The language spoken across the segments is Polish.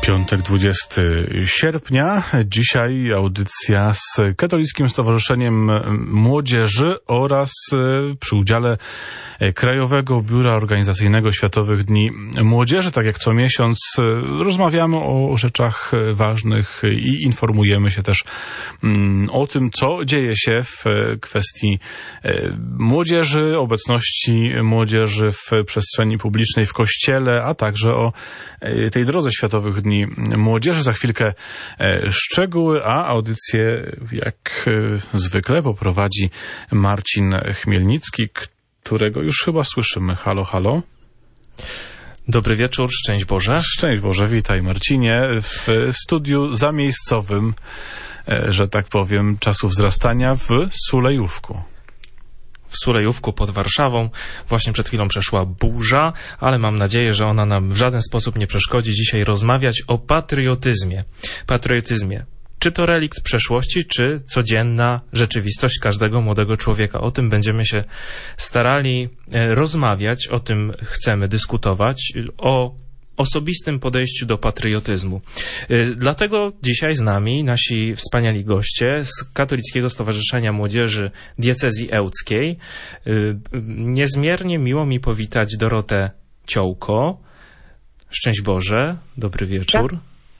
Piątek, 20 sierpnia. Dzisiaj audycja z Katolickim Stowarzyszeniem Młodzieży oraz przy udziale Krajowego Biura Organizacyjnego Światowych Dni Młodzieży. Tak jak co miesiąc rozmawiamy o rzeczach ważnych i informujemy się też o tym, co dzieje się w kwestii młodzieży, obecności młodzieży w przestrzeni publicznej, w Kościele, a także o tej drodze Światowych Dni Młodzieży. Za chwilkę szczegóły, a audycję jak zwykle poprowadzi Marcin Chmielnicki, którego już chyba słyszymy. Halo, halo. Dobry wieczór, szczęść Boże. Szczęść Boże, witaj Marcinie. W studiu zamiejscowym, że tak powiem, czasu wzrastania w Sulejówku. W Sulejówku pod Warszawą. Właśnie przed chwilą przeszła burza, ale mam nadzieję, że ona nam w żaden sposób nie przeszkodzi dzisiaj rozmawiać o patriotyzmie. Patriotyzmie. Czy to relikt przeszłości, czy codzienna rzeczywistość każdego młodego człowieka. O tym będziemy się starali rozmawiać, o tym chcemy dyskutować, o osobistym podejściu do patriotyzmu. Dlatego dzisiaj z nami nasi wspaniali goście z Katolickiego Stowarzyszenia Młodzieży Diecezji Ełckiej. Niezmiernie miło mi powitać Dorotę Ciołko. Szczęść Boże, dobry wieczór.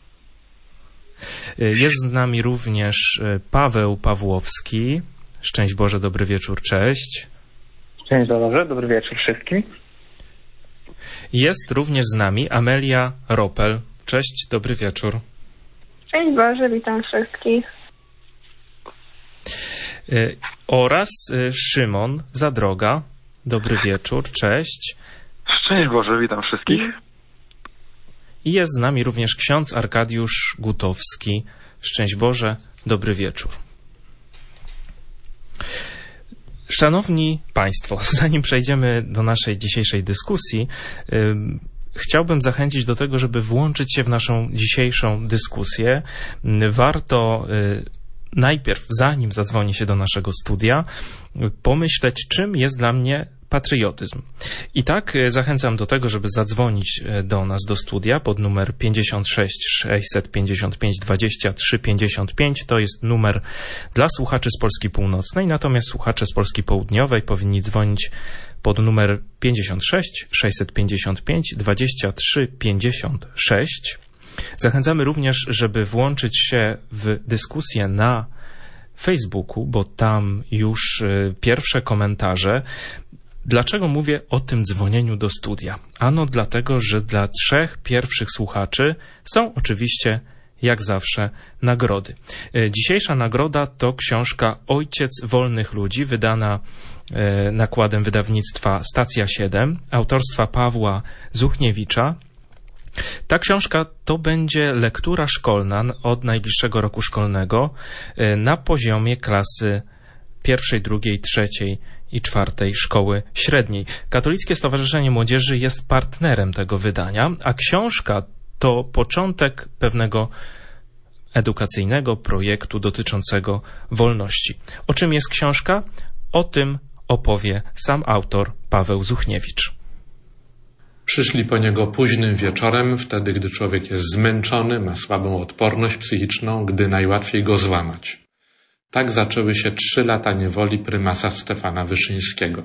Jest z nami również Paweł Pawłowski. Szczęść Boże, dobry wieczór, cześć. Szczęść Boże, dobry wieczór wszystkim. Jest również z nami Amelia Ropel. Cześć, dobry wieczór. Szczęść Boże, witam wszystkich. Oraz Szymon Zadroga. Dobry wieczór, cześć. Szczęść Boże, witam wszystkich. I jest z nami również ksiądz Arkadiusz Gutowski. Szczęść Boże, dobry wieczór. Szanowni Państwo, zanim przejdziemy do naszej dzisiejszej dyskusji, chciałbym zachęcić do tego, żeby włączyć się w naszą dzisiejszą dyskusję. Warto najpierw, zanim zadzwoni się do naszego studia, pomyśleć, czym jest dla mnie patriotyzm. I tak zachęcam do tego, żeby zadzwonić do nas do studia pod numer 56 655 23 55. To jest numer dla słuchaczy z Polski Północnej, natomiast słuchacze z Polski Południowej powinni dzwonić pod numer 56 655 23 56. Zachęcamy również, żeby włączyć się w dyskusję na Facebooku, bo tam już pierwsze komentarze. Dlaczego mówię o tym dzwonieniu do studia? Ano dlatego, że dla 3 pierwszych słuchaczy są oczywiście, jak zawsze, nagrody. Dzisiejsza nagroda to książka Ojciec Wolnych Ludzi, wydana nakładem wydawnictwa Stacja 7, autorstwa Pawła Zuchniewicza. Ta książka to będzie lektura szkolna od najbliższego roku szkolnego na poziomie klasy 1., 2., 3. i 4. szkoły średniej. Katolickie Stowarzyszenie Młodzieży jest partnerem tego wydania, a książka to początek pewnego edukacyjnego projektu dotyczącego wolności. O czym jest książka? O tym opowie sam autor Paweł Zuchniewicz. Przyszli po niego późnym wieczorem, wtedy gdy człowiek jest zmęczony, ma słabą odporność psychiczną, gdy najłatwiej go złamać. Tak zaczęły się 3 lata niewoli prymasa Stefana Wyszyńskiego.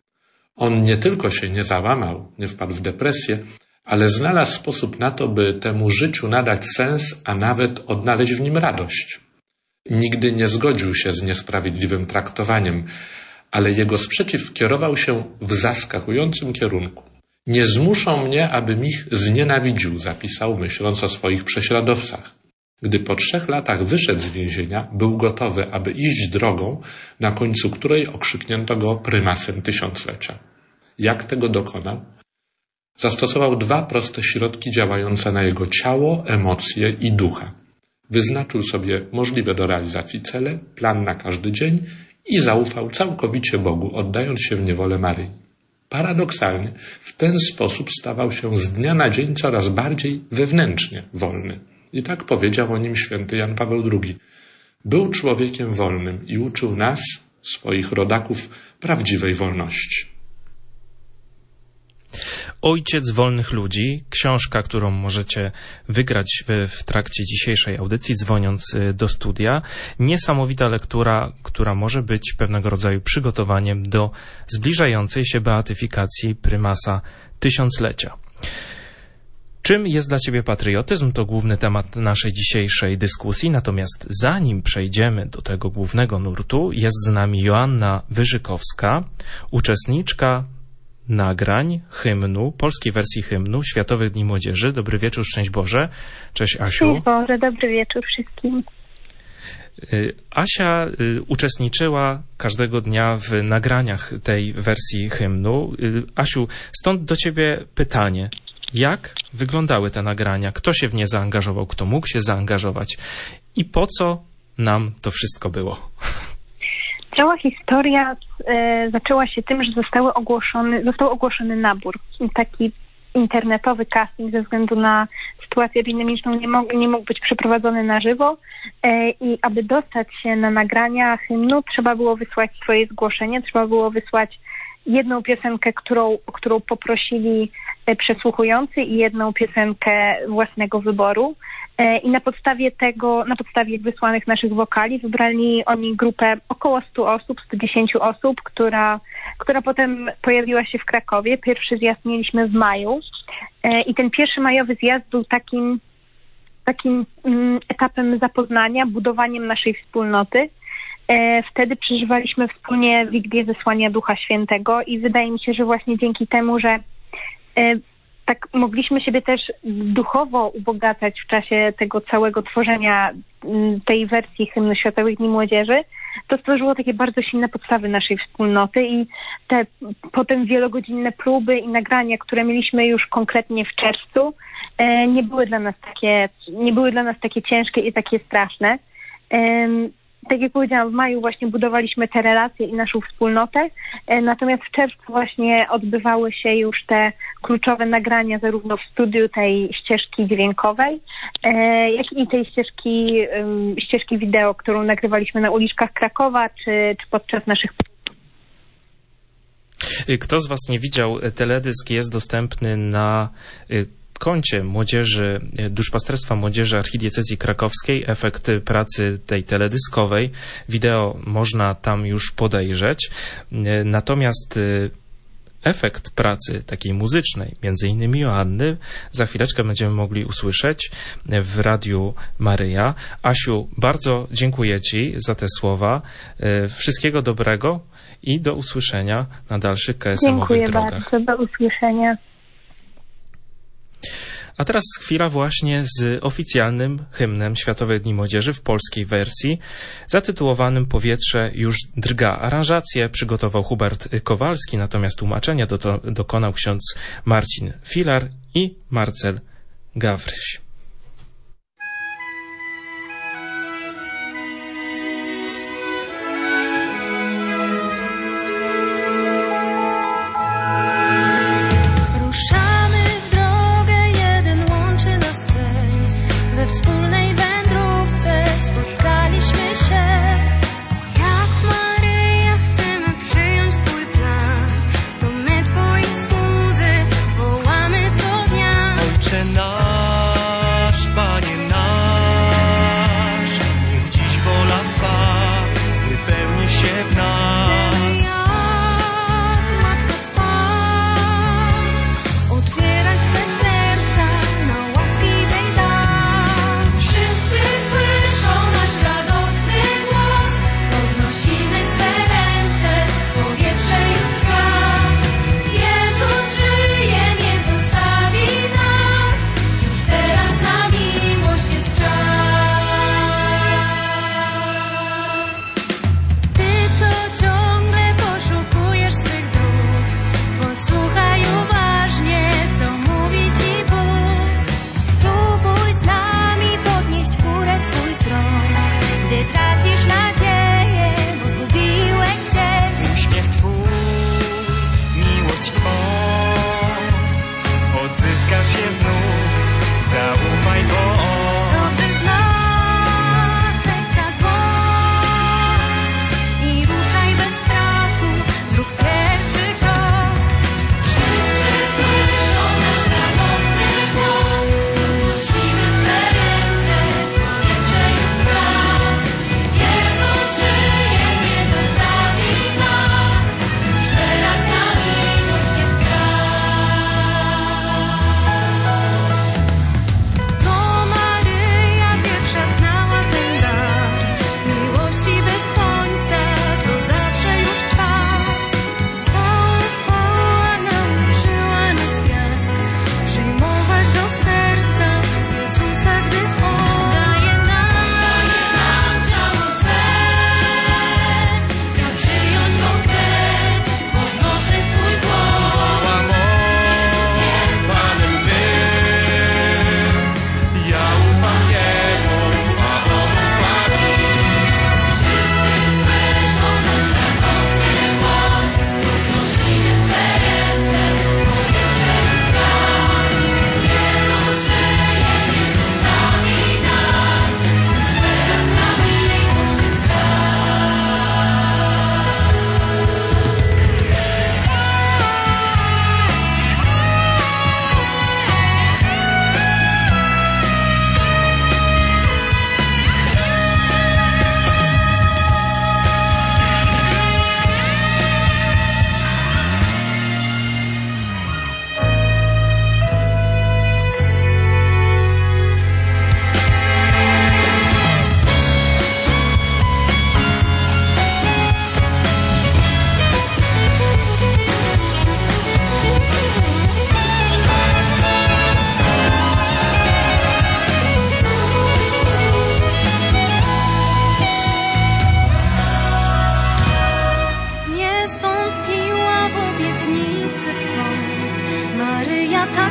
On nie tylko się nie załamał, nie wpadł w depresję, ale znalazł sposób na to, by temu życiu nadać sens, a nawet odnaleźć w nim radość. Nigdy nie zgodził się z niesprawiedliwym traktowaniem, ale jego sprzeciw kierował się w zaskakującym kierunku. Nie zmuszą mnie, abym ich znienawidził, zapisał, myśląc o swoich prześladowcach. Gdy po 3 latach wyszedł z więzienia, był gotowy, aby iść drogą, na końcu której okrzyknięto go prymasem tysiąclecia. Jak tego dokonał? Zastosował 2 proste środki działające na jego ciało, emocje i ducha. Wyznaczył sobie możliwe do realizacji cele, plan na każdy dzień i zaufał całkowicie Bogu, oddając się w niewolę Maryi. Paradoksalnie, w ten sposób stawał się z dnia na dzień coraz bardziej wewnętrznie wolny. I tak powiedział o nim święty Jan Paweł II. Był człowiekiem wolnym i uczył nas, swoich rodaków, prawdziwej wolności. Ojciec wolnych ludzi, książka, którą możecie wygrać w trakcie dzisiejszej audycji, dzwoniąc do studia. Niesamowita lektura, która może być pewnego rodzaju przygotowaniem do zbliżającej się beatyfikacji prymasa tysiąclecia. Czym jest dla Ciebie patriotyzm? To główny temat naszej dzisiejszej dyskusji. Natomiast zanim przejdziemy do tego głównego nurtu, jest z nami Joanna Wyżykowska, uczestniczka nagrań hymnu, polskiej wersji hymnu Światowych Dni Młodzieży. Dobry wieczór, szczęść Boże. Cześć, Asiu. Szczęść Boże, dobry wieczór wszystkim. Asia uczestniczyła każdego dnia w nagraniach tej wersji hymnu. Asiu, stąd do Ciebie pytanie. Jak wyglądały te nagrania? Kto się w nie zaangażował? Kto mógł się zaangażować? I po co nam to wszystko było? Cała historia zaczęła się tym, że został ogłoszony nabór. Taki internetowy casting ze względu na sytuację epidemiczną nie mógł być przeprowadzony na żywo i aby dostać się na nagrania hymnu, trzeba było wysłać swoje zgłoszenie, trzeba było wysłać jedną piosenkę, którą poprosili przesłuchujący i jedną piosenkę własnego wyboru. I na podstawie wysłanych naszych wokali wybrali oni grupę około 100 osób, 110 osób, która potem pojawiła się w Krakowie. Pierwszy zjazd mieliśmy w maju i ten pierwszy majowy zjazd był takim etapem zapoznania, budowaniem naszej wspólnoty. Wtedy przeżywaliśmy wspólnie Wigilię Zesłania Ducha Świętego i wydaje mi się, że właśnie dzięki temu, że tak mogliśmy siebie też duchowo ubogacać w czasie tego całego tworzenia tej wersji hymnu Światowych Dni Młodzieży, to stworzyło takie bardzo silne podstawy naszej wspólnoty i te potem wielogodzinne próby i nagrania, które mieliśmy już konkretnie w czerwcu, nie były dla nas takie ciężkie i takie straszne. Tak jak powiedziałam, w maju właśnie budowaliśmy te relacje i naszą wspólnotę, natomiast w czerwcu właśnie odbywały się już te kluczowe nagrania zarówno w studiu tej ścieżki dźwiękowej, jak i tej ścieżki wideo, którą nagrywaliśmy na uliczkach Krakowa czy podczas naszych. Kto z Was nie widział, teledysk jest dostępny na koncie młodzieży, Duszpasterstwa Młodzieży Archidiecezji Krakowskiej. Efekt pracy tej teledyskowej. Wideo można tam już podejrzeć. Natomiast efekt pracy takiej muzycznej, między innymi Joanny, za chwileczkę będziemy mogli usłyszeć w Radiu Maryja. Asiu, bardzo dziękuję Ci za te słowa. Wszystkiego dobrego i do usłyszenia na dalszych KSM-owych drogach. Dziękuję bardzo, do usłyszenia. A teraz chwila właśnie z oficjalnym hymnem Światowych Dni Młodzieży w polskiej wersji, zatytułowanym Powietrze już drga. Aranżację przygotował Hubert Kowalski, natomiast tłumaczenia dokonał ksiądz Marcin Filar i Marcel Gawryś. Wspólnej wędrówce spotkaliśmy się. Jak Maryja chcemy przyjąć Twój plan, to my Twoi słudzy wołamy co dnia. Ojcze nasz, Panie nasz, niech dziś wola Twa wypełni się w nas. Chcemy jak Matka Twa otwierać swe serca na łaski tej dar. Wszyscy słyszą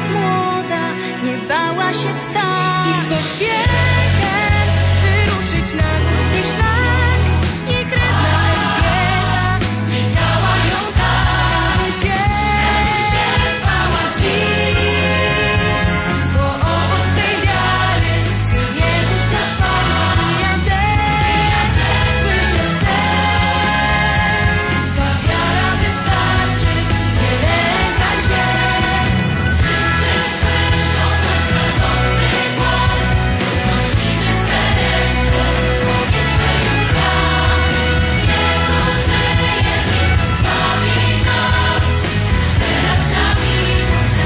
jak młoda, nie bała się wstać i z pośpiechem wyruszyć na górski szlak. Jej krewna Elżbieta witała ją tak. Chwała Ci, bo owoc tej wiary Syn Jezus nasz Pan. I ja też słyszeć chcę, ta wiara wystarczy, nie lękaj się. Wszyscy słyszą nasz radosny głos, podnosimy swe ręce, powietrze już gra. Jezus żyje, nie zostawi nas, już teraz z nami może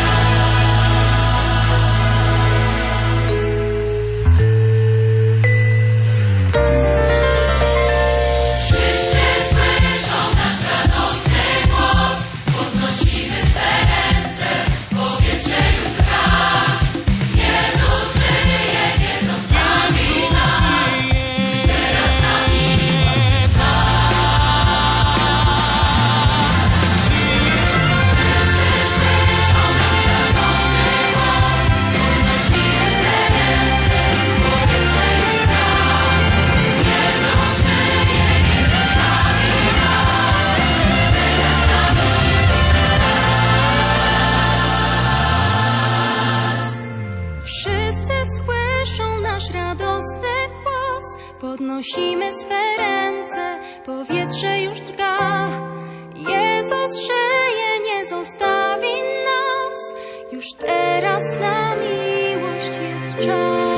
Wszyscy słyszą nasz radosny głos, podnosimy swe ręce, powietrze już gra. Jezus żyje, nie zostawi nas, już teraz z nami może Wszyscy słyszą nasz radosny głos, podnosimy swe ręce, powietrze już gra. Jezus żyje, nie zostawi nas, już teraz z nami Wszyscy słyszą nasz radosny głos, podnosimy swe ręce, powietrze już drga. Jezus żyje, nie zostawi nas, już teraz na miłość jest czas.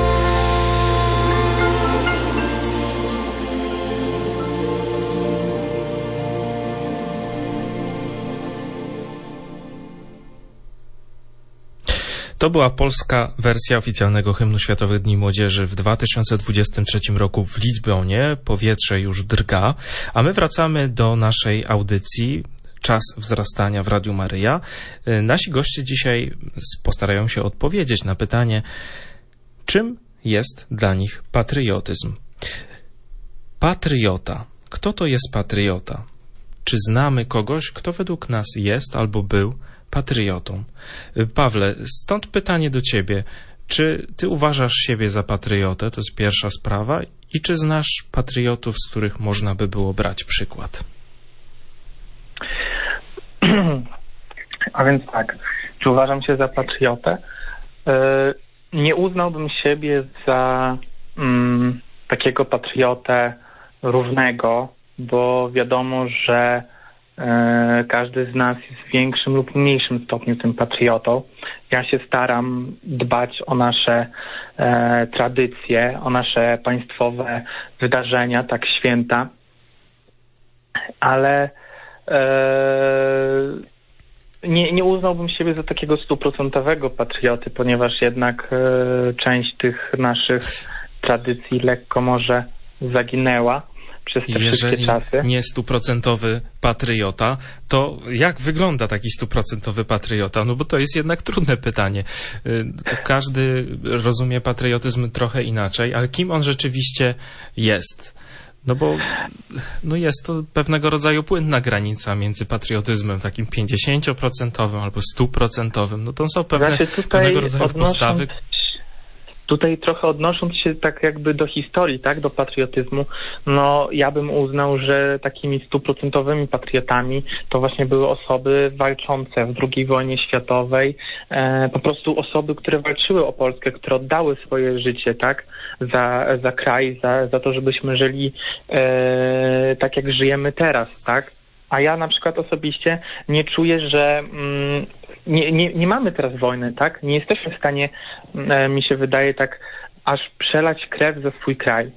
To była polska wersja oficjalnego hymnu Światowych Dni Młodzieży w 2023 roku w Lizbonie. Powietrze już drga. A my wracamy do naszej audycji Czas wzrastania w Radiu Maryja. Nasi goście dzisiaj postarają się odpowiedzieć na pytanie, czym jest dla nich patriotyzm. Patriota. Kto to jest patriota? Czy znamy kogoś, kto według nas jest albo był patriotą? Pawle, stąd pytanie do ciebie. Czy ty uważasz siebie za patriotę? To jest pierwsza sprawa. I czy znasz patriotów, z których można by było brać przykład? A więc tak, czy uważam się za patriotę? Nie uznałbym siebie za takiego patriotę równego, bo wiadomo, że każdy z nas jest w większym lub mniejszym stopniu tym patriotą. Ja się staram dbać o nasze tradycje, o nasze państwowe wydarzenia, tak święta, ale nie uznałbym siebie za takiego 100% patrioty, ponieważ jednak część tych naszych tradycji lekko może zaginęła przez te wszystkie czasy. Jeżeli nie 100% patriota, to jak wygląda taki 100% patriota? No bo to jest jednak trudne pytanie. Każdy rozumie patriotyzm trochę inaczej, ale kim on rzeczywiście jest? No bo jest to pewnego rodzaju płynna granica między patriotyzmem takim 50% albo 100%. No to są pewnego rodzaju postawy. Tutaj trochę odnosząc się tak jakby do historii, tak, do patriotyzmu, no ja bym uznał, że takimi 100% patriotami to właśnie były osoby walczące w II wojnie światowej, po prostu osoby, które walczyły o Polskę, które oddały swoje życie, tak, za kraj, za to, żebyśmy żyli tak, jak żyjemy teraz, tak. A ja na przykład osobiście nie czuję, że nie mamy teraz wojny, tak? Nie jesteśmy w stanie, mi się wydaje, tak aż przelać krew za swój kraj.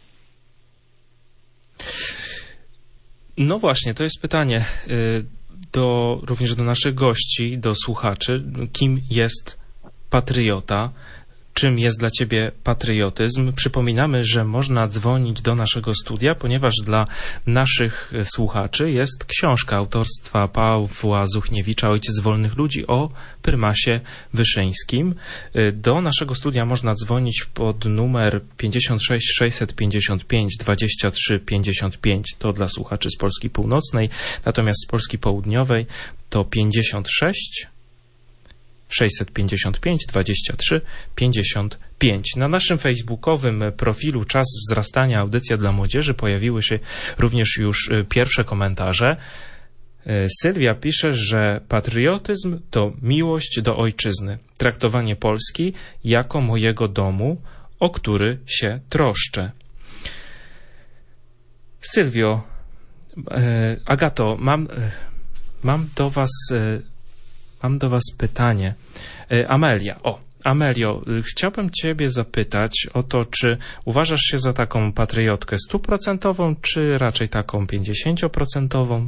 No właśnie, to jest pytanie również do naszych gości, do słuchaczy. Kim jest patriota? Czym jest dla ciebie patriotyzm? Przypominamy, że można dzwonić do naszego studia, ponieważ dla naszych słuchaczy jest książka autorstwa Pawła Zuchniewicza, Ojciec Wolnych Ludzi, o prymasie wyszyńskim. Do naszego studia można dzwonić pod numer 56 655 23 55. To dla słuchaczy z Polski Północnej, natomiast z Polski Południowej to 56 655 23 55. Na naszym facebookowym profilu Czas Wzrastania Audycja dla Młodzieży pojawiły się również już pierwsze komentarze. Sylwia pisze, że patriotyzm to miłość do ojczyzny, traktowanie Polski jako mojego domu, o który się troszczę. Sylwio, Agato, mam do was pytanie. Amelio, chciałbym ciebie zapytać o to, czy uważasz się za taką patriotkę 100%, czy raczej taką 50%?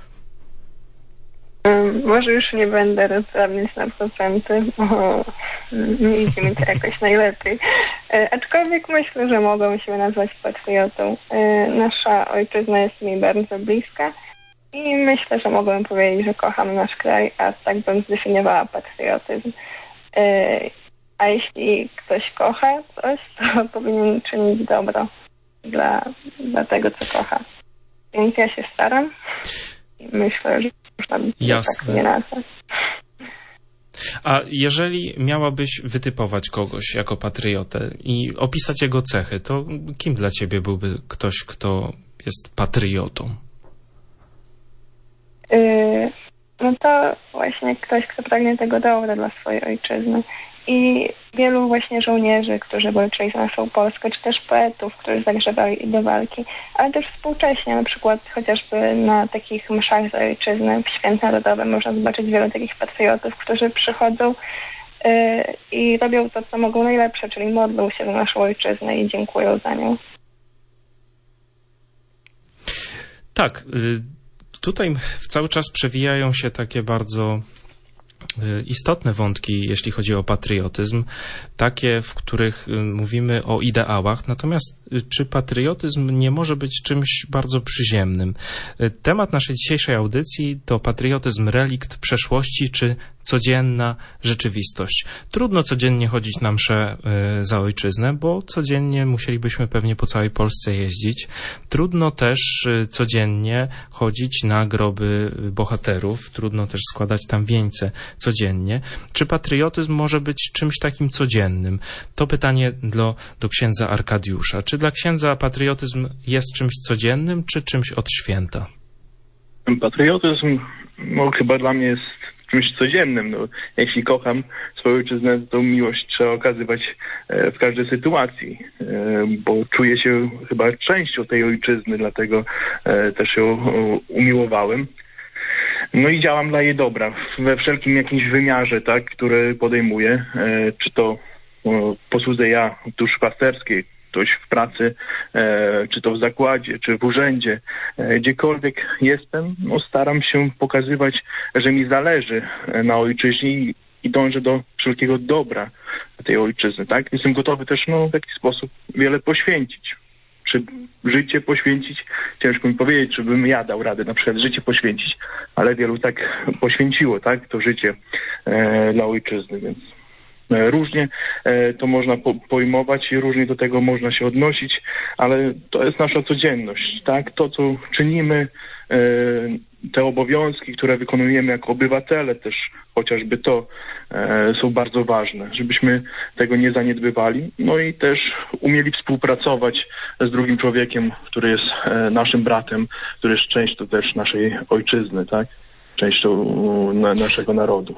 Może już nie będę rozdrabniać na procenty, bo nie idzie mi to jakoś najlepiej. Aczkolwiek myślę, że mogą się nazwać patriotą. Nasza ojczyzna jest mi bardzo bliska i myślę, że mogłem powiedzieć, że kocham nasz kraj, a tak bym zdefiniowała patriotyzm. A jeśli ktoś kocha coś, to powinien czynić dobro dla tego, co kocha. Więc ja się staram i myślę, że można by tak nie nazwać. A jeżeli miałabyś wytypować kogoś jako patriotę i opisać jego cechy, to kim dla ciebie byłby ktoś, kto jest patriotą? No to właśnie ktoś, kto pragnie tego dobra dla swojej ojczyzny. I wielu właśnie żołnierzy, którzy walczyli za naszą Polskę, czy też poetów, którzy zagrzewali do walki, ale też współcześnie, na przykład chociażby na takich mszach za ojczyznę w Święcie Narodowe można zobaczyć wielu takich patriotów, którzy przychodzą i robią to, co mogą najlepsze, czyli modlą się za naszą ojczyznę i dziękują za nią. Tak, tutaj cały czas przewijają się takie bardzo istotne wątki, jeśli chodzi o patriotyzm, takie, w których mówimy o ideałach. Natomiast czy patriotyzm nie może być czymś bardzo przyziemnym? Temat naszej dzisiejszej audycji to patriotyzm relikt przeszłości czy codzienna rzeczywistość. Trudno codziennie chodzić na msze za ojczyznę, bo codziennie musielibyśmy pewnie po całej Polsce jeździć. Trudno też codziennie chodzić na groby bohaterów. Trudno też składać tam wieńce codziennie. Czy patriotyzm może być czymś takim codziennym? To pytanie do księdza Arkadiusza. Czy dla księdza patriotyzm jest czymś codziennym, czy czymś od święta? Patriotyzm chyba dla mnie jest czymś codziennym. Jeśli kocham swoją ojczyznę, to miłość trzeba okazywać w każdej sytuacji, bo czuję się chyba częścią tej ojczyzny, dlatego też ją umiłowałem. No i działam dla jej dobra we wszelkim jakimś wymiarze, tak, który podejmuję, czy to posłudzę ja duszpasterskiej, ktoś w pracy, czy to w zakładzie, czy w urzędzie, gdziekolwiek jestem, staram się pokazywać, że mi zależy na ojczyźnie i dążę do wszelkiego dobra tej ojczyzny, tak? Jestem gotowy też w jakiś sposób wiele poświęcić. Czy życie poświęcić? Ciężko mi powiedzieć, czy bym ja dał radę na przykład życie poświęcić, ale wielu tak poświęciło, tak? To życie dla ojczyzny, więc różnie to można pojmować i różnie do tego można się odnosić, ale to jest nasza codzienność, tak? To, co czynimy, te obowiązki, które wykonujemy jako obywatele też, chociażby to są bardzo ważne, żebyśmy tego nie zaniedbywali, no i też umieli współpracować z drugim człowiekiem, który jest naszym bratem, który jest częścią też naszej ojczyzny, tak? Częścią naszego narodu.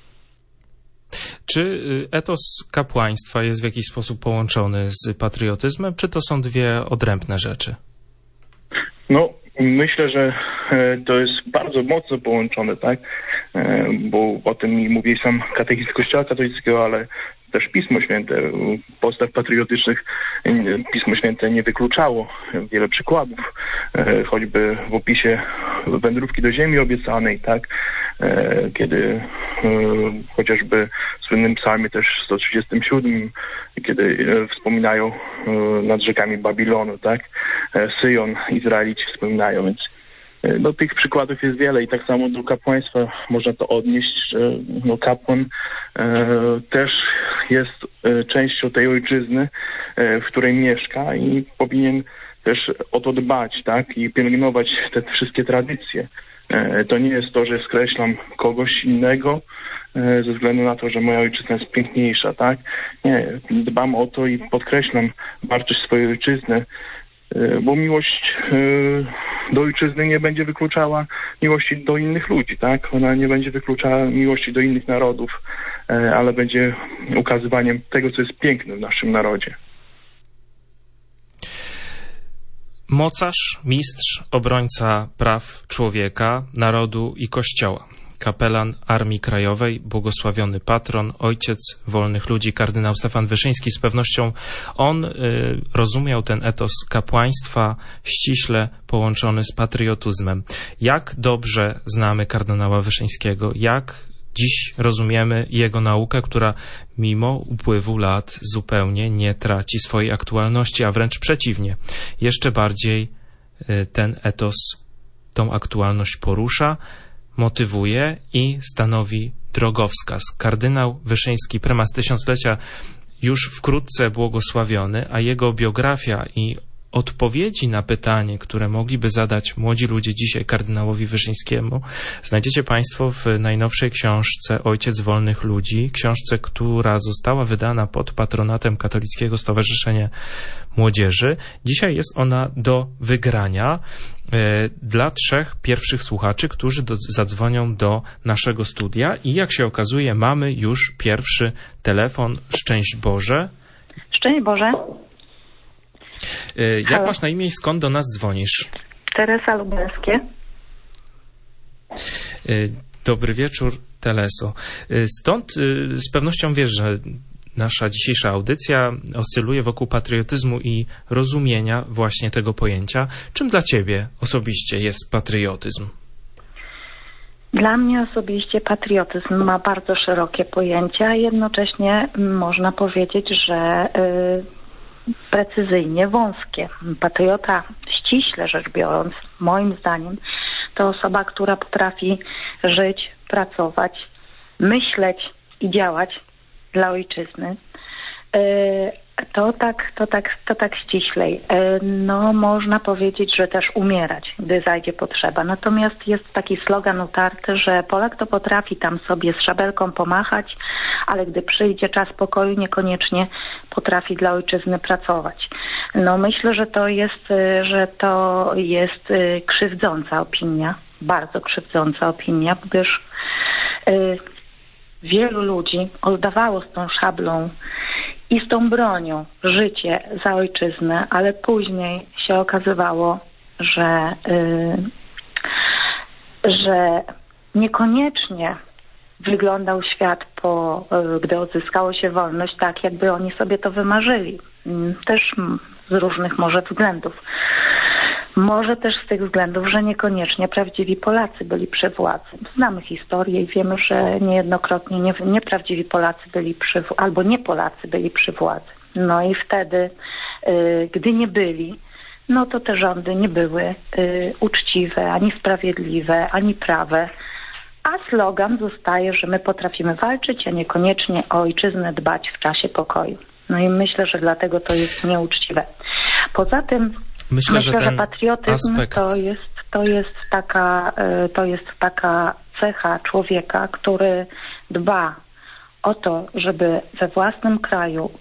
Czy etos kapłaństwa jest w jakiś sposób połączony z patriotyzmem, czy to są dwie odrębne rzeczy? No, myślę, że to jest bardzo mocno połączone, tak? Bo o tym mówi sam katechizm Kościoła katolickiego, ale też Pismo Święte, postaw patriotycznych Pismo Święte nie wykluczało. Wiele przykładów, choćby w opisie wędrówki do ziemi obiecanej, tak? Kiedy chociażby w słynnym psalmie też 137, kiedy wspominają nad rzekami Babilonu, tak? Syjon, Izraelici wspominają, więc tych przykładów jest wiele i tak samo do kapłaństwa można to odnieść, że kapłan też jest częścią tej ojczyzny, w której mieszka i powinien też o to dbać, tak? I pielęgnować te wszystkie tradycje. To nie jest to, że skreślam kogoś innego, ze względu na to, że moja ojczyzna jest piękniejsza, tak? Nie, dbam o to i podkreślam wartość swojej ojczyzny, bo miłość do ojczyzny nie będzie wykluczała miłości do innych ludzi, tak? Ona nie będzie wykluczała miłości do innych narodów, ale będzie ukazywaniem tego, co jest piękne w naszym narodzie. Mocarz, mistrz, obrońca praw człowieka, narodu i Kościoła. Kapelan Armii Krajowej, błogosławiony patron, ojciec wolnych ludzi, kardynał Stefan Wyszyński. Z pewnością on rozumiał ten etos kapłaństwa ściśle połączony z patriotyzmem. Jak dobrze znamy kardynała Wyszyńskiego, jak dziś rozumiemy jego naukę, która mimo upływu lat zupełnie nie traci swojej aktualności, a wręcz przeciwnie, jeszcze bardziej ten etos, tą aktualność porusza, motywuje i stanowi drogowskaz. Kardynał Wyszyński, prymas tysiąclecia, już wkrótce błogosławiony, a jego biografia i odpowiedzi na pytanie, które mogliby zadać młodzi ludzie dzisiaj kardynałowi Wyszyńskiemu, znajdziecie Państwo w najnowszej książce Ojciec Wolnych Ludzi, książce, która została wydana pod patronatem Katolickiego Stowarzyszenia Młodzieży. Dzisiaj jest ona do wygrania dla 3 pierwszych słuchaczy, którzy zadzwonią do naszego studia i jak się okazuje, mamy już pierwszy telefon. Szczęść Boże. Szczęść Boże. Jak Halo. masz na imię i skąd do nas dzwonisz? Teresa Lubelskie. Dobry wieczór, Teleso. Stąd z pewnością wiesz, że nasza dzisiejsza audycja oscyluje wokół patriotyzmu i rozumienia właśnie tego pojęcia. Czym dla Ciebie osobiście jest patriotyzm? Dla mnie osobiście patriotyzm ma bardzo szerokie pojęcie, a jednocześnie można powiedzieć, że precyzyjnie wąskie. Patriota, ściśle rzecz biorąc, moim zdaniem, to osoba, która potrafi żyć, pracować, myśleć i działać dla ojczyzny. To tak ściślej. No, można powiedzieć, że też umierać, gdy zajdzie potrzeba. Natomiast jest taki slogan utarty, że Polak to potrafi tam sobie z szabelką pomachać, ale gdy przyjdzie czas pokoju, niekoniecznie potrafi dla ojczyzny pracować. No, myślę, że to jest krzywdząca opinia, bardzo krzywdząca opinia, gdyż wielu ludzi oddawało z tą szablą i z tą bronią życie za ojczyznę, ale później się okazywało, że niekoniecznie wyglądał świat gdy odzyskało się wolność, tak jakby oni sobie to wymarzyli. Też z różnych może względów. Może też z tych względów, że niekoniecznie prawdziwi Polacy byli przy władzy. Znamy historię i wiemy, że niejednokrotnie nieprawdziwi Polacy byli albo nie Polacy byli przy władzy. No i wtedy, gdy nie byli, no to te rządy nie były uczciwe, ani sprawiedliwe, ani prawe. A slogan zostaje, że my potrafimy walczyć, a niekoniecznie o ojczyznę dbać w czasie pokoju. No i myślę, że dlatego to jest nieuczciwe. Poza tym myślę, że patriotyzm to jest taka cecha człowieka, który dba o to, żeby we własnym kraju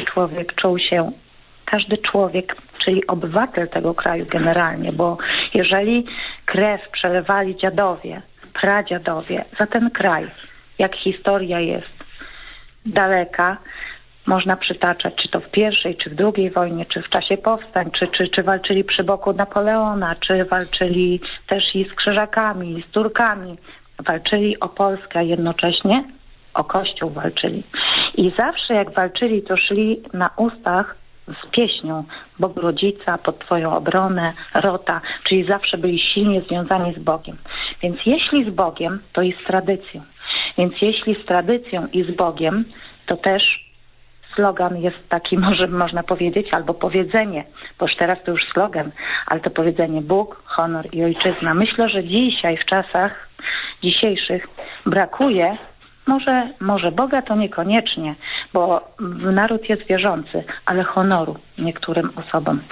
każdy człowiek, czyli obywatel tego kraju generalnie, bo jeżeli krew przelewali dziadowie, pradziadowie za ten kraj, jak historia jest daleka, można przytaczać, czy to w I, czy w II wojnie, czy w czasie powstań, czy walczyli przy boku Napoleona, czy walczyli też i z Krzyżakami, i z Turkami. Walczyli o Polskę, a jednocześnie o Kościół walczyli. I zawsze jak walczyli, to szli na ustach z pieśnią Bogu Rodzica, pod Twoją obronę, Rota, czyli zawsze byli silnie związani z Bogiem. Więc jeśli z Bogiem, to i z tradycją. Więc jeśli z tradycją i z Bogiem, to też slogan jest taki, może można powiedzieć, albo powiedzenie, bo już teraz to już slogan, ale to powiedzenie Bóg, honor i ojczyzna. Myślę, że dzisiaj, w czasach dzisiejszych brakuje, może Boga to niekoniecznie, bo naród jest wierzący, ale honoru niektórym osobom.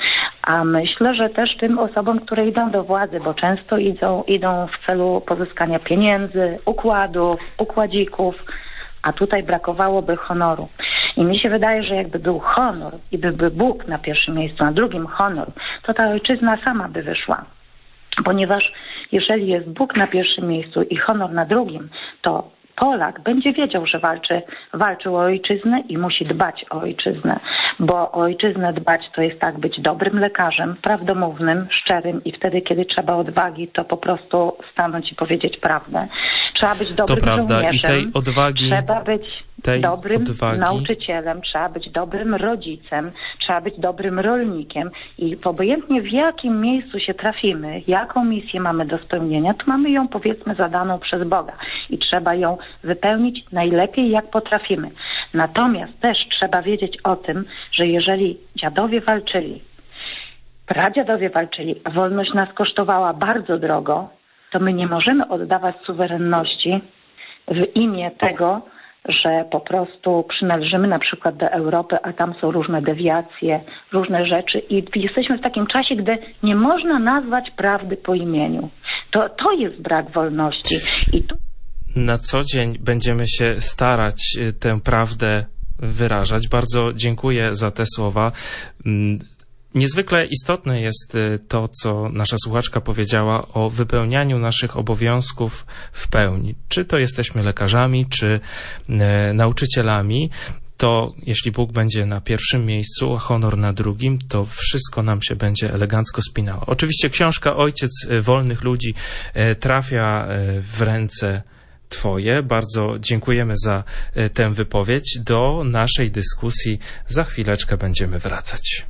A myślę, że też tym osobom, które idą do władzy, bo często idą w celu pozyskania pieniędzy, układów, układzików, a tutaj brakowałoby honoru. I mi się wydaje, że jakby był honor i by Bóg na pierwszym miejscu, na drugim honor, to ta ojczyzna sama by wyszła. Ponieważ jeżeli jest Bóg na pierwszym miejscu i honor na drugim, to Polak będzie wiedział, że walczy o ojczyznę i musi dbać o ojczyznę. Bo o ojczyznę dbać to jest tak być dobrym lekarzem, prawdomównym, szczerym i wtedy, kiedy trzeba odwagi, to po prostu stanąć i powiedzieć prawdę. Trzeba być dobrym żołnierzem, i tej odwagi, trzeba być dobrym nauczycielem, trzeba być dobrym rodzicem, trzeba być dobrym rolnikiem i obojętnie w jakim miejscu się trafimy, jaką misję mamy do spełnienia, to mamy ją powiedzmy zadaną przez Boga i trzeba ją wypełnić najlepiej jak potrafimy. Natomiast też trzeba wiedzieć o tym, że jeżeli dziadowie walczyli, pradziadowie walczyli, a wolność nas kosztowała bardzo drogo, to my nie możemy oddawać suwerenności w imię tego, że po prostu przynależymy na przykład do Europy, a tam są różne dewiacje, różne rzeczy i jesteśmy w takim czasie, gdy nie można nazwać prawdy po imieniu. To jest brak wolności. I tu... Na co dzień będziemy się starać tę prawdę wyrażać. Bardzo dziękuję za te słowa. Niezwykle istotne jest to, co nasza słuchaczka powiedziała o wypełnianiu naszych obowiązków w pełni. Czy to jesteśmy lekarzami, czy nauczycielami, to jeśli Bóg będzie na pierwszym miejscu, a honor na drugim, to wszystko nam się będzie elegancko spinało. Oczywiście książka Ojciec wolnych ludzi trafia w ręce Twoje. Bardzo dziękujemy za tę wypowiedź. Do naszej dyskusji za chwileczkę będziemy wracać.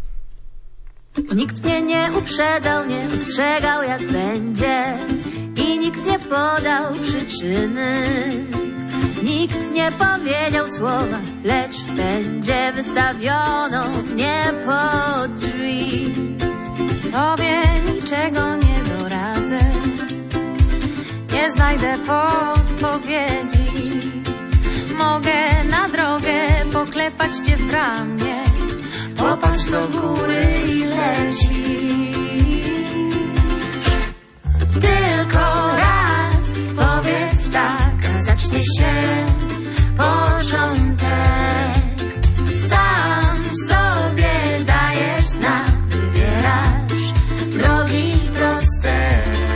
Nikt mnie nie uprzedzał, nie ostrzegał jak będzie i nikt nie podał przyczyny. Nikt nie powiedział słowa, lecz będzie wystawiono mnie pod drzwi. Tobie niczego nie doradzę, nie znajdę podpowiedzi. Mogę na drogę poklepać cię w ramię, popatrz do góry i lecisz. Tylko raz powiedz tak, a zacznie się początek. Sam sobie dajesz znak, wybierasz drogi proste.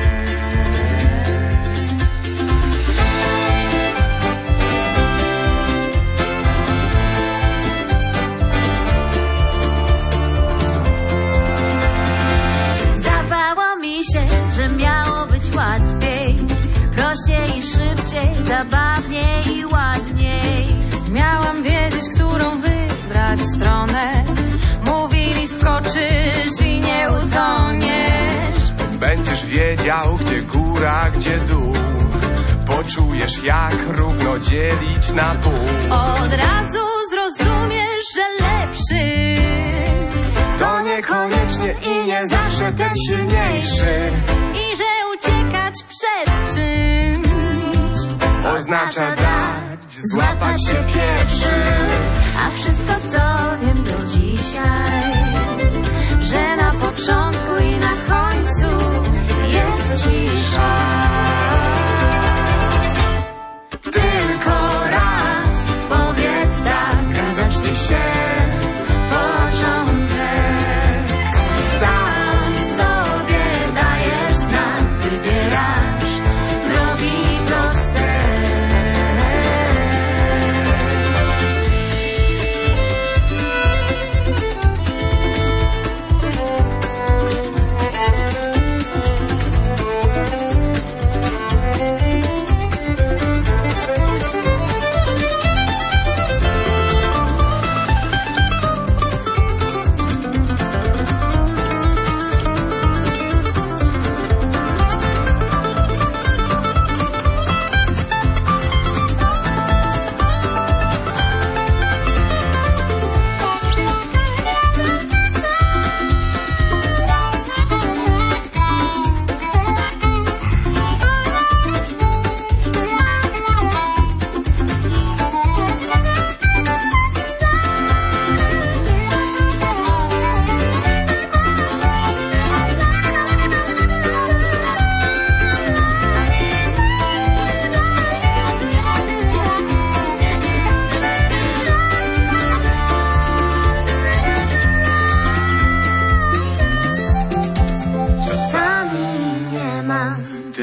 Miało być łatwiej, prościej i szybciej, zabawniej i ładniej. Miałam wiedzieć, którą wybrać stronę. Mówili, skoczysz i nie utoniesz. Będziesz wiedział, gdzie góra, gdzie dół. Poczujesz, jak równo dzielić na pół. Od razu zrozumiesz, że lepszy to niekoniecznie i nie zawsze ten silniejszy. I że uciekać przed czymś oznacza dać, złapać się pierwszy. A wszystko, co wiem do dzisiaj, że na początku i na końcu jest cisza. Tylko raz powiedz tak, a zacznie się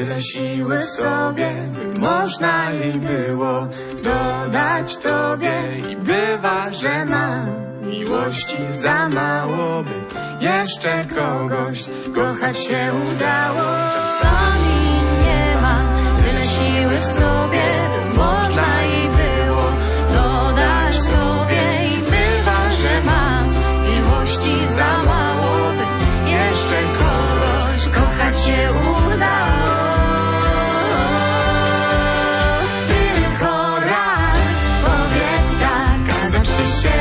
tyle siły w sobie, by można jej było dodać tobie. I bywa, że mam miłości za mało, by jeszcze kogoś kochać się udało. Czasami nie mam tyle siły w sobie, by można jej było dodać tobie. I bywa, że mam miłości za mało, by jeszcze kogoś kochać się udało. Tylko raz powiedz tak, a zacznie się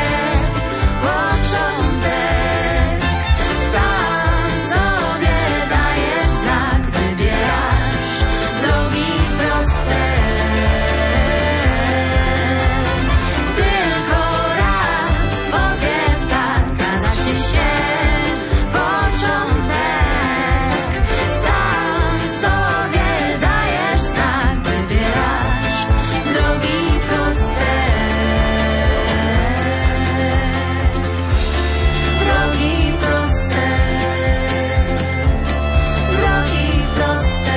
początek. Sam sobie dajesz znak, wybierasz drogi proste. Tylko raz powiedz tak, a zacznie się początek. Sam sobie dajesz znak, wybierasz drogi proste. Drogi proste. Drogi proste.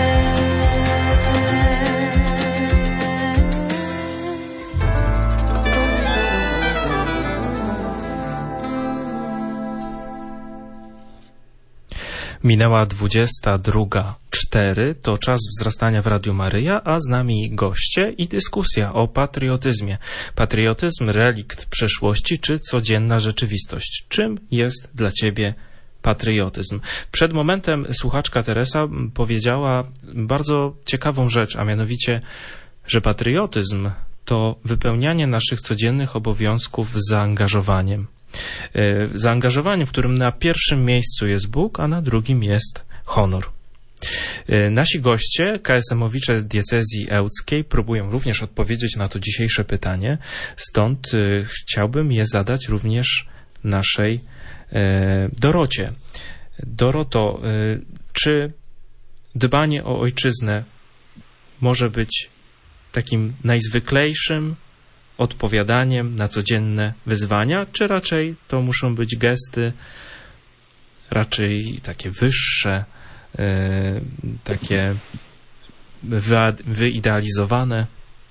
Minęła 22:04, to czas wzrastania w Radiu Maryja, a z nami goście i dyskusja o patriotyzmie. Patriotyzm, relikt przeszłości czy codzienna rzeczywistość? Czym jest dla ciebie patriotyzm? Przed momentem słuchaczka Teresa powiedziała bardzo ciekawą rzecz, a mianowicie, że patriotyzm to wypełnianie naszych codziennych obowiązków z zaangażowaniem. Zaangażowaniem, w którym na pierwszym miejscu jest Bóg, a na drugim jest honor. Nasi goście, KSM-owicze z diecezji ełckiej, próbują również odpowiedzieć na to dzisiejsze pytanie, stąd chciałbym je zadać również naszej Dorocie. Doroto, czy dbanie o ojczyznę może być takim najzwyklejszym odpowiadaniem na codzienne wyzwania, czy raczej to muszą być gesty raczej takie wyższe, takie wyidealizowane?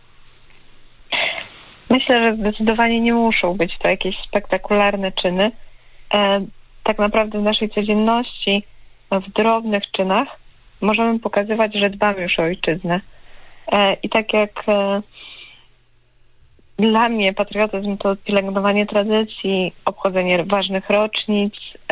Myślę, że zdecydowanie nie muszą być to jakieś spektakularne czyny. Tak naprawdę w naszej codzienności, w drobnych czynach możemy pokazywać, że dbamy już o ojczyznę. I tak jak dla mnie patriotyzm to pielęgnowanie tradycji, obchodzenie ważnych rocznic,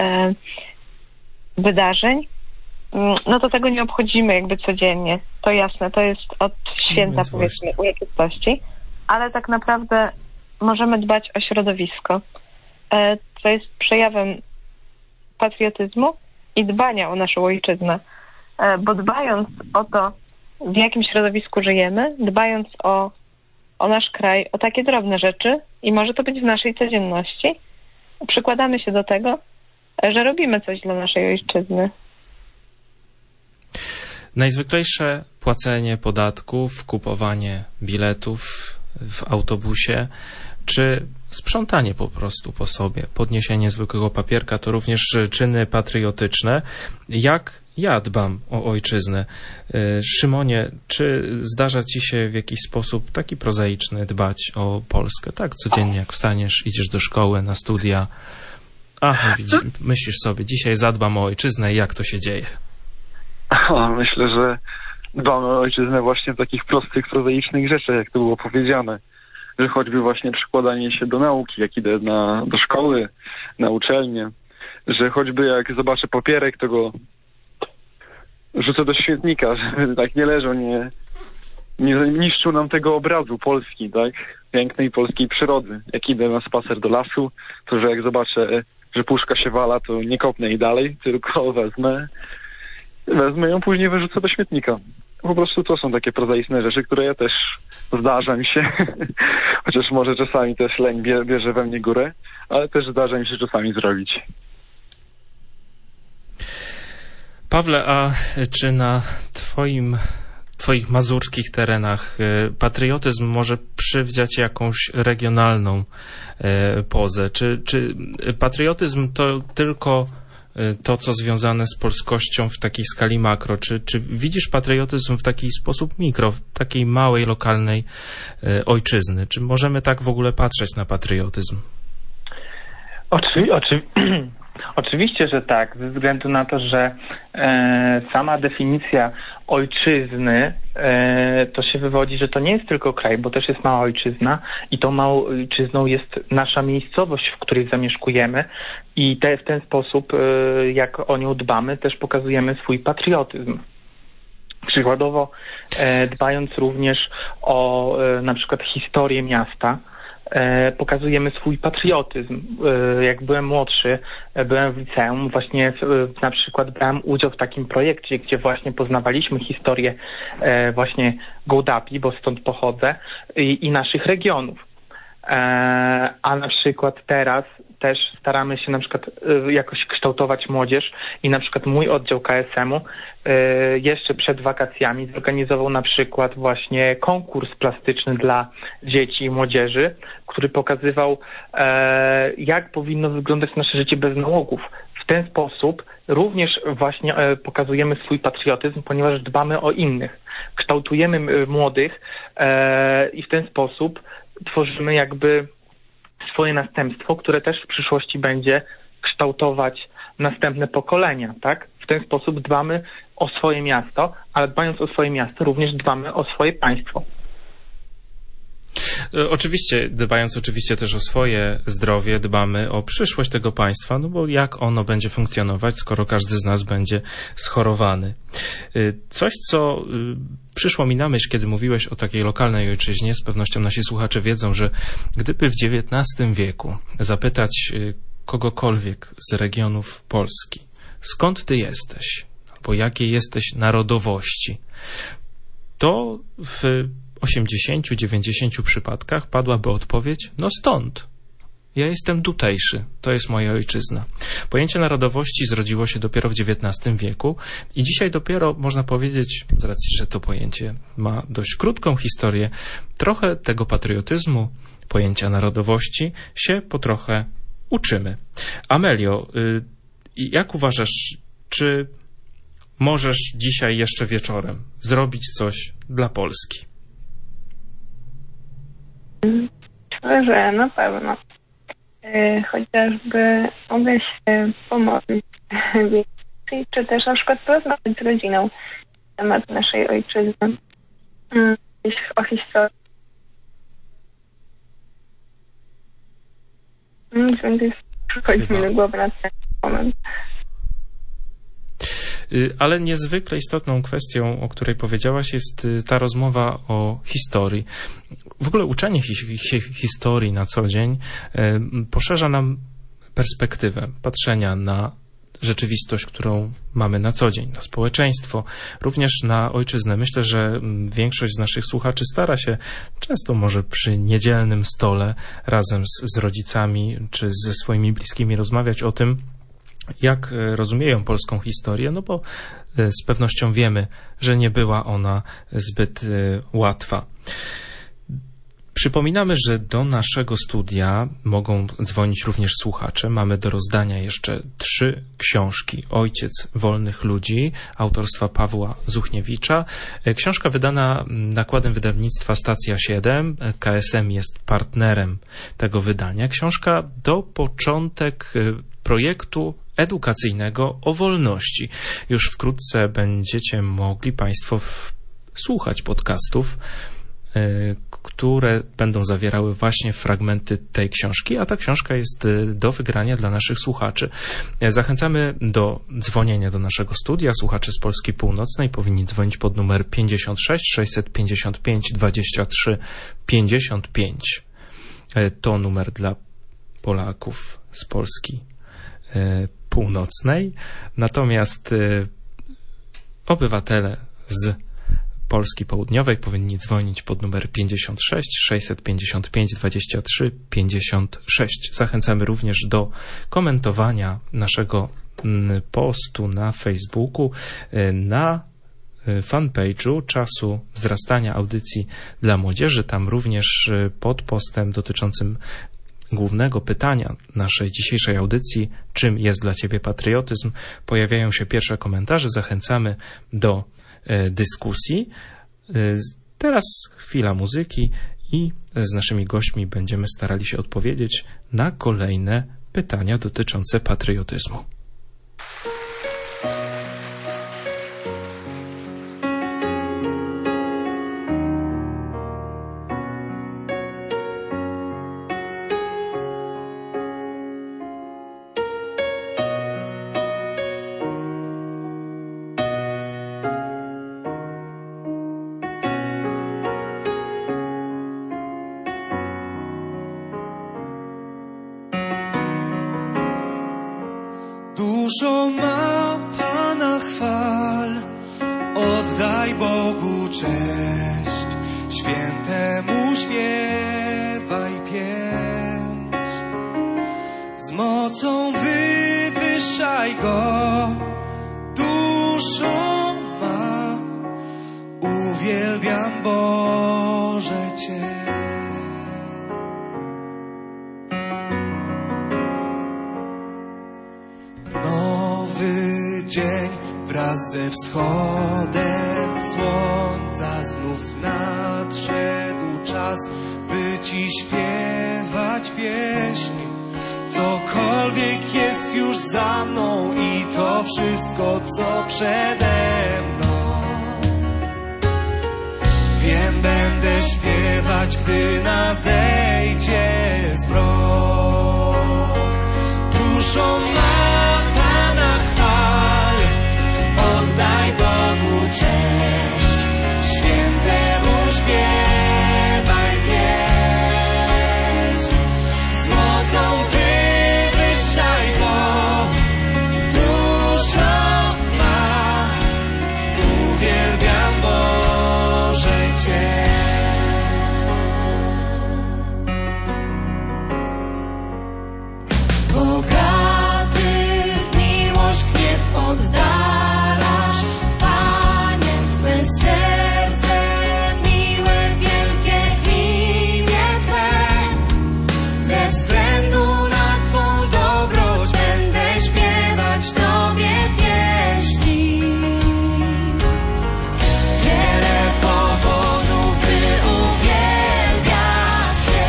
wydarzeń, no to tego nie obchodzimy jakby codziennie. To jasne, to jest od święta, powiedzmy, uroczystości, ale tak naprawdę możemy dbać o środowisko, co jest przejawem patriotyzmu i dbania o naszą ojczyznę. Bo dbając o to, w jakim środowisku żyjemy, dbając o nasz kraj, o takie drobne rzeczy i może to być w naszej codzienności, przykładamy się do tego, że robimy coś dla naszej ojczyzny. Najzwyklejsze płacenie podatków, kupowanie biletów w autobusie, czy sprzątanie po prostu po sobie, podniesienie zwykłego papierka, to również czyny patriotyczne. Jak ja dbam o ojczyznę? Szymonie, czy zdarza ci się w jakiś sposób taki prozaiczny dbać o Polskę? Tak, codziennie jak wstaniesz, idziesz do szkoły, na studia, myślisz sobie, dzisiaj zadbam o ojczyznę i jak to się dzieje? Myślę, że dbamy o ojczyznę właśnie w takich prostych, prozaicznych rzeczach, jak to było powiedziane. Że choćby właśnie przykładanie się do nauki, jak idę do szkoły, na uczelnię, że choćby jak zobaczę papierek, to go rzucę do śmietnika, żeby tak nie leżał, nie niszczył nam tego obrazu Polski, tak? Pięknej polskiej przyrody. Jak idę na spacer do lasu, to że jak zobaczę, że puszka się wala, to nie kopnę jej dalej, tylko wezmę ją, później wyrzucę do śmietnika. Po prostu to są takie prozaiczne rzeczy, które ja też zdarza mi się, chociaż może czasami też leń bierze we mnie górę, ale też zdarza mi się czasami zrobić. Pawle, a czy na twoich mazurskich terenach patriotyzm może przywdziać jakąś regionalną pozę? Czy patriotyzm to tylko to, co związane z polskością w takiej skali makro. Czy widzisz patriotyzm w taki sposób mikro, w takiej małej, lokalnej ojczyzny? Czy możemy tak w ogóle patrzeć na patriotyzm? Oczywiście, że tak, ze względu na to, że sama definicja ojczyzny to się wywodzi, że to nie jest tylko kraj, bo też jest mała ojczyzna i tą małą ojczyzną jest nasza miejscowość, w której zamieszkujemy i w ten sposób, jak o nią dbamy, też pokazujemy swój patriotyzm. Przykładowo dbając również o na przykład historię miasta, pokazujemy swój patriotyzm. Jak byłem młodszy, byłem w liceum, właśnie na przykład brałem udział w takim projekcie, gdzie właśnie poznawaliśmy historię właśnie Gołdapi, bo stąd pochodzę, i naszych regionów. A na przykład teraz też staramy się na przykład jakoś kształtować młodzież i na przykład mój oddział KSM-u jeszcze przed wakacjami zorganizował na przykład właśnie konkurs plastyczny dla dzieci i młodzieży, który pokazywał jak powinno wyglądać nasze życie bez nałogów. W ten sposób również właśnie pokazujemy swój patriotyzm, ponieważ dbamy o innych. Kształtujemy młodych i w ten sposób tworzymy jakby swoje następstwo, które też w przyszłości będzie kształtować następne pokolenia, tak? W ten sposób dbamy o swoje miasto, ale dbając o swoje miasto również dbamy o swoje państwo. Oczywiście, dbając oczywiście też o swoje zdrowie, dbamy o przyszłość tego państwa, no bo jak ono będzie funkcjonować, skoro każdy z nas będzie schorowany. Coś, co przyszło mi na myśl, kiedy mówiłeś o takiej lokalnej ojczyźnie, z pewnością nasi słuchacze wiedzą, że gdyby w XIX wieku zapytać kogokolwiek z regionów Polski, skąd ty jesteś, albo jakiej jesteś narodowości, to w 80-90 przypadkach padłaby odpowiedź, no stąd. Ja jestem tutejszy, to jest moja ojczyzna. Pojęcie narodowości zrodziło się dopiero w XIX wieku i dzisiaj dopiero można powiedzieć, z racji, że to pojęcie ma dość krótką historię, trochę tego patriotyzmu, pojęcia narodowości się po trochę uczymy. Amelio, jak uważasz, czy możesz dzisiaj jeszcze wieczorem zrobić coś dla Polski? Myślę, że na pewno. Chociażby mogę się pomodlić, czy też na przykład porozmawiać z rodziną na temat naszej ojczyzny, o historii. Więc przychodzi mi do głowy na ten moment. Ale niezwykle istotną kwestią, o której powiedziałaś, jest ta rozmowa o historii. W ogóle uczenie historii na co dzień poszerza nam perspektywę patrzenia na rzeczywistość, którą mamy na co dzień, na społeczeństwo, również na ojczyznę. Myślę, że większość z naszych słuchaczy stara się często może przy niedzielnym stole razem z rodzicami czy ze swoimi bliskimi rozmawiać o tym, jak rozumieją polską historię, no bo z pewnością wiemy, że nie była ona zbyt łatwa. Przypominamy, że do naszego studia mogą dzwonić również słuchacze. Mamy do rozdania jeszcze 3 książki. Ojciec wolnych ludzi, autorstwa Pawła Zuchniewicza. Książka wydana nakładem wydawnictwa Stacja 7. KSM jest partnerem tego wydania. Książka to początek projektu edukacyjnego o wolności. Już wkrótce będziecie mogli Państwo słuchać podcastów, które będą zawierały właśnie fragmenty tej książki, a ta książka jest do wygrania dla naszych słuchaczy. Zachęcamy do dzwonienia do naszego studia. Słuchacze z Polski Północnej powinni dzwonić pod numer 56 655 23 55. To numer dla Polaków z Polski Północnej. Natomiast obywatele z Polski Południowej powinni dzwonić pod numer 56 655 23 56. Zachęcamy również do komentowania naszego postu na Facebooku, na fanpage'u Czasu Wzrastania Audycji dla Młodzieży. Tam również pod postem dotyczącym głównego pytania naszej dzisiejszej audycji, czym jest dla Ciebie patriotyzm, pojawiają się pierwsze komentarze. Zachęcamy do dyskusji. Teraz chwila muzyki i z naszymi gośćmi będziemy starali się odpowiedzieć na kolejne pytania dotyczące patriotyzmu. Duszą ma Pana chwal, oddaj Bogu cześć, świętemu śpiewaj pieśń. Z mocą wywyższaj Go, duszą ma, uwielbiam Boże Cię. Dzień wraz ze wschodem słońca znów nadszedł czas, by Ci śpiewać pieśń. Cokolwiek jest już za mną i to wszystko, co przede mną. Wiem, będę śpiewać, gdy nadejdzie zmrok. Duszą ma Pana chwal, oddaj Bogu cześć, świętemu śpiewaj pieśń. Z mocą wywyższaj Go, duszą ma, uwielbiam Boże Cię. Oddalasz, Panie, Twe serce miłe, wielkie imię Twe. Ze względu na Twą dobroć będę śpiewać Tobie pieśni. Wiele powodów, by uwielbiać Cię.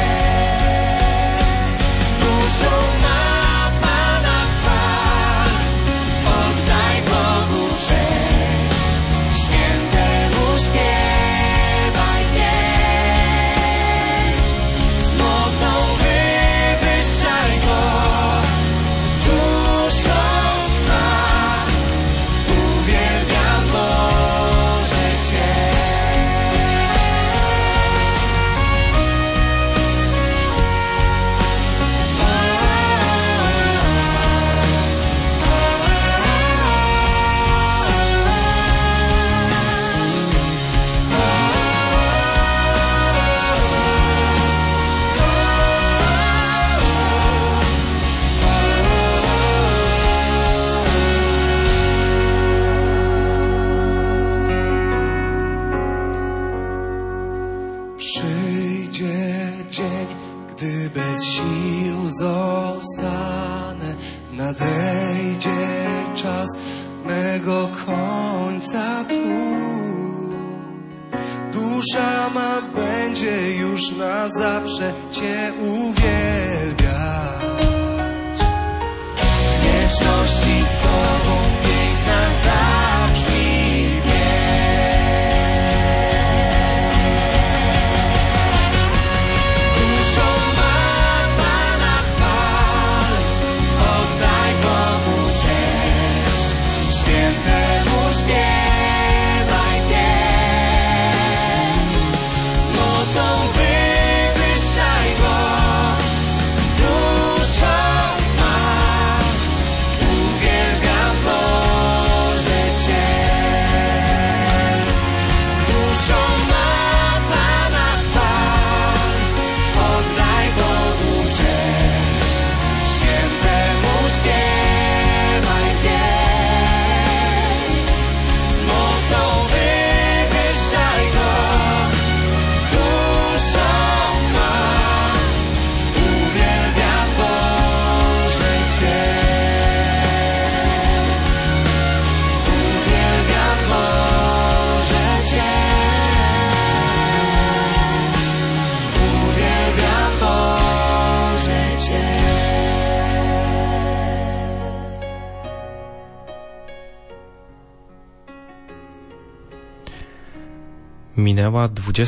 Duszą ma Pana chwal, oddaj Bogu cześć, świętemu śpiewaj pieśń. Z mocą wywyższaj Go, duszą ma, uwielbiam Boże Cię. Przyjdzie dzień, gdy bez sił zostanę, nadejdzie czas mego końca tchu. Dusza ma będzie już na zawsze Cię uwielbiać. W wieczności z Tobą piękna zabrzmi wywyższaj Go, Minęła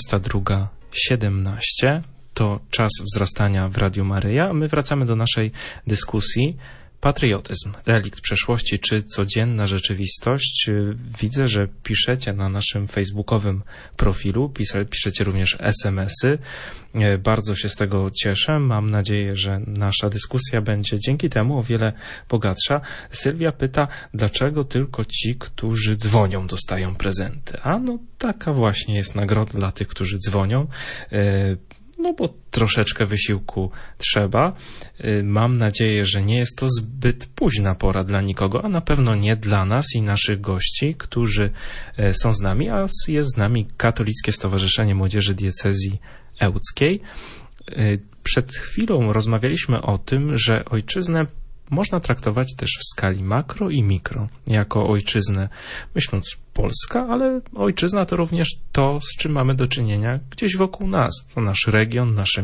22:17. To czas wzrastania w Radiu Maryja. My wracamy do naszej dyskusji. Patriotyzm, relikt przeszłości czy codzienna rzeczywistość? Widzę, że piszecie na naszym facebookowym profilu, piszecie również SMS-y. Bardzo się z tego cieszę. Mam nadzieję, że nasza dyskusja będzie dzięki temu o wiele bogatsza. Sylwia pyta, dlaczego tylko ci, którzy dzwonią, dostają prezenty? A no taka właśnie jest nagroda dla tych, którzy dzwonią. No bo troszeczkę wysiłku trzeba. Mam nadzieję, że nie jest to zbyt późna pora dla nikogo, a na pewno nie dla nas i naszych gości, którzy są z nami, a jest z nami Katolickie Stowarzyszenie Młodzieży Diecezji Ełckiej. Przed chwilą rozmawialiśmy o tym, że ojczyznę można traktować też w skali makro i mikro, jako ojczyznę, myśląc Polska, ale ojczyzna to również to, z czym mamy do czynienia gdzieś wokół nas. To nasz region, nasze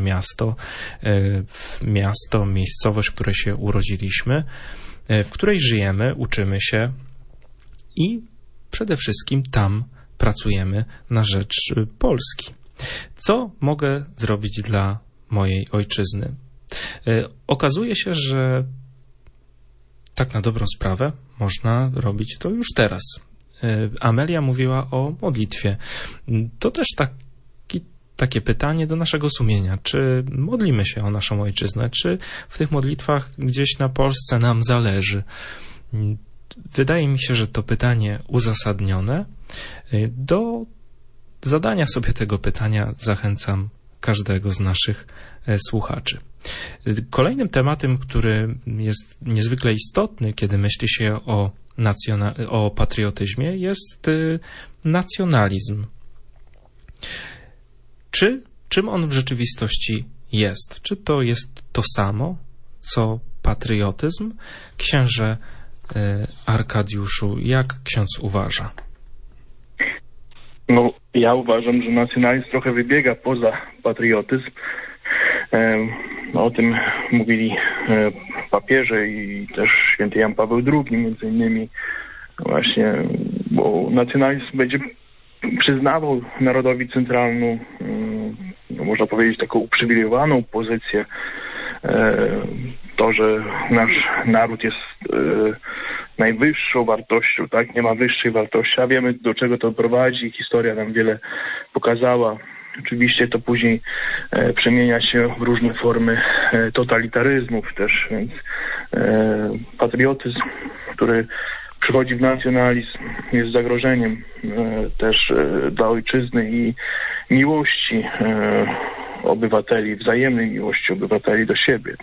miasto, miejscowość, w której się urodziliśmy, w której żyjemy, uczymy się i przede wszystkim tam pracujemy na rzecz Polski. Co mogę zrobić dla mojej ojczyzny? Okazuje się, że tak na dobrą sprawę można robić to już teraz. Amelia mówiła o modlitwie. To też takie pytanie do naszego sumienia. Czy modlimy się o naszą ojczyznę? Czy w tych modlitwach gdzieś na Polsce nam zależy? Wydaje mi się, że to pytanie uzasadnione. Do zadania sobie tego pytania zachęcam każdego z naszych słuchaczy. Kolejnym tematem, który jest niezwykle istotny, kiedy myśli się o patriotyzmie, jest nacjonalizm. Czym on w rzeczywistości jest? Czy to jest to samo, co patriotyzm? Księże Arkadiuszu, jak ksiądz uważa? No, ja uważam, że nacjonalizm trochę wybiega poza patriotyzm. O tym mówili papieże i też święty Jan Paweł II między innymi właśnie, bo nacjonalizm będzie przyznawał narodowi centralną, no można powiedzieć, taką uprzywilejowaną pozycję. To, że nasz naród jest najwyższą wartością, tak? Nie ma wyższej wartości, a wiemy, do czego to prowadzi. Historia nam wiele pokazała. Oczywiście to później przemienia się w różne formy totalitaryzmów też, więc patriotyzm, który przychodzi w nacjonalizm, jest zagrożeniem też dla ojczyzny i miłości obywateli, wzajemnej miłości obywateli do siebie.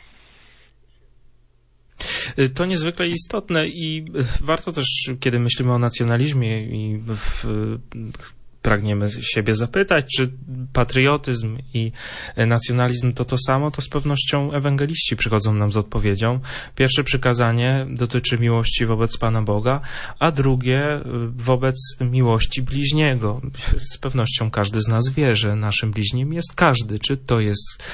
To niezwykle istotne i warto też, kiedy myślimy o nacjonalizmie i pragniemy siebie zapytać, czy patriotyzm i nacjonalizm to samo, to z pewnością ewangeliści przychodzą nam z odpowiedzią. Pierwsze przykazanie dotyczy miłości wobec Pana Boga, a drugie wobec miłości bliźniego. Z pewnością każdy z nas wie, że naszym bliźnim jest każdy. Czy to jest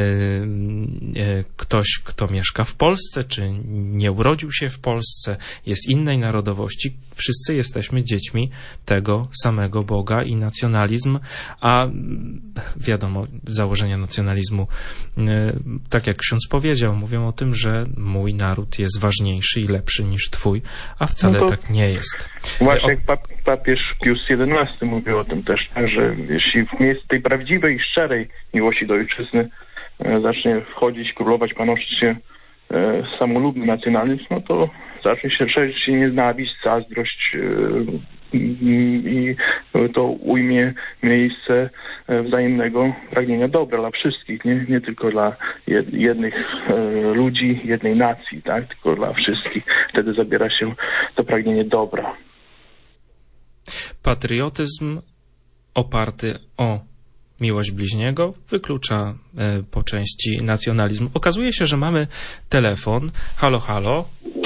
ktoś, kto mieszka w Polsce, czy nie urodził się w Polsce, jest innej narodowości. Wszyscy jesteśmy dziećmi tego samego Boga i nacjonalizm, a wiadomo, założenia nacjonalizmu, tak jak ksiądz powiedział, mówią o tym, że mój naród jest ważniejszy i lepszy niż twój, a wcale tak nie jest. Właśnie jak papież Pius XI mówił o tym też, że jeśli w miejsce tej prawdziwej, szczerej miłości do ojczyzny zacznie wchodzić, królować, panować się samolubny nacjonalizm, no to zacznie się szerzyć nienawiść, zazdrość i to ujmie miejsce wzajemnego pragnienia dobra dla wszystkich, nie tylko dla jednych ludzi, jednej nacji, tak, tylko dla wszystkich. Wtedy zabiera się to pragnienie dobra. Patriotyzm oparty o miłość bliźniego wyklucza po części nacjonalizm. Okazuje się, że mamy telefon. Halo, halo.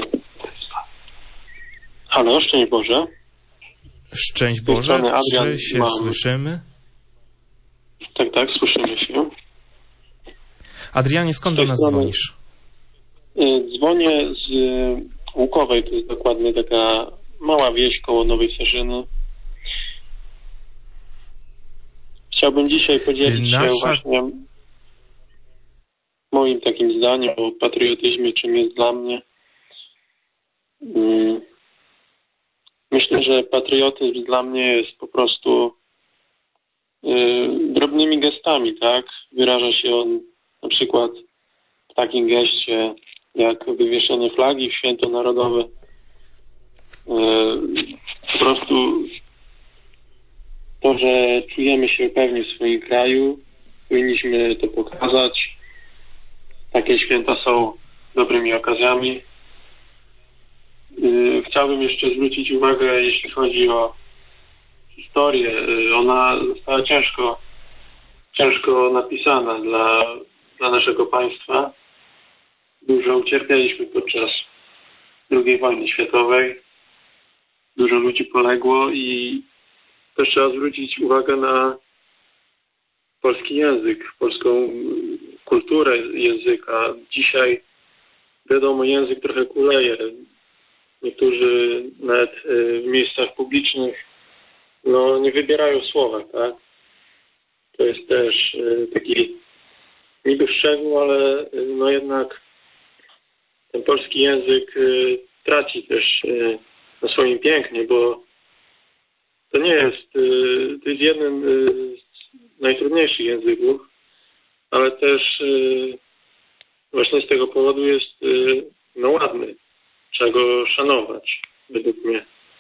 Halo, szczęść Boże. Szczęść Boże, czy się słyszymy? Tak, słyszymy się. Adrianie, skąd do nas dzwonisz? Dzwonię z Łukowej, to jest dokładnie taka mała wieś koło Nowej Sarzyny. Chciałbym dzisiaj podzielić się właśnie moim takim zdaniem o patriotyzmie, czym jest dla mnie. Myślę, że patriotyzm dla mnie jest po prostu drobnymi gestami, tak? Wyraża się on na przykład w takim geście jak wywieszenie flagi w święto narodowe. Po prostu to, że czujemy się pewnie w swoim kraju, powinniśmy to pokazać. Takie święta są dobrymi okazjami. Chciałbym jeszcze zwrócić uwagę, jeśli chodzi o historię. Ona została ciężko napisana dla naszego państwa. Dużo ucierpieliśmy podczas II wojny światowej. Dużo ludzi poległo i też trzeba zwrócić uwagę na polski język, polską kulturę języka. Dzisiaj, wiadomo, język trochę kuleje. Niektórzy nawet w miejscach publicznych nie wybierają słowa, tak? To jest też taki niby szczegół, ale jednak ten polski język traci też na swoim pięknie, bo to nie jest, to jest jeden z najtrudniejszych języków, ale też właśnie z tego powodu jest ładny. Trzeba go szanować, według mnie.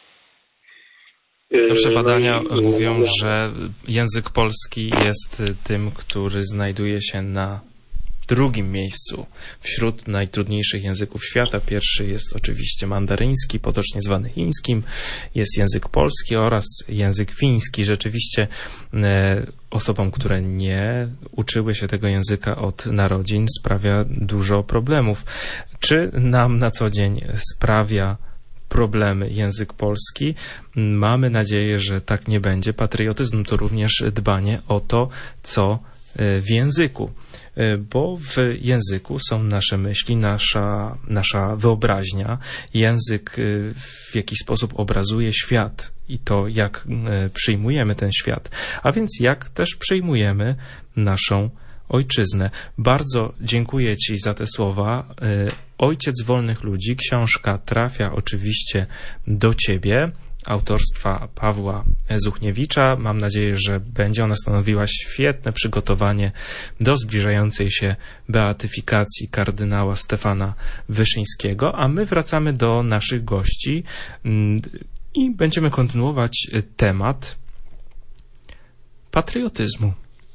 Nasze badania mówią, że język polski jest tym, który znajduje się na drugim miejscu wśród najtrudniejszych języków świata. Pierwszy jest oczywiście mandaryński, potocznie zwany chińskim. Jest język polski oraz język fiński. Rzeczywiście osobom, które nie uczyły się tego języka od narodzin, sprawia dużo problemów. Czy nam na co dzień sprawia problemy język polski? Mamy nadzieję, że tak nie będzie. Patriotyzm to również dbanie o to, co w języku, bo w języku są nasze myśli, nasza wyobraźnia. Język w jakiś sposób obrazuje świat i to, jak przyjmujemy ten świat, a więc jak też przyjmujemy naszą ojczyznę. Bardzo dziękuję Ci za te słowa. Ojciec wolnych ludzi, książka trafia oczywiście do Ciebie, autorstwa Pawła Zuchniewicza. Mam nadzieję, że będzie ona stanowiła świetne przygotowanie do zbliżającej się beatyfikacji kardynała Stefana Wyszyńskiego, a my wracamy do naszych gości i będziemy kontynuować temat patriotyzmu.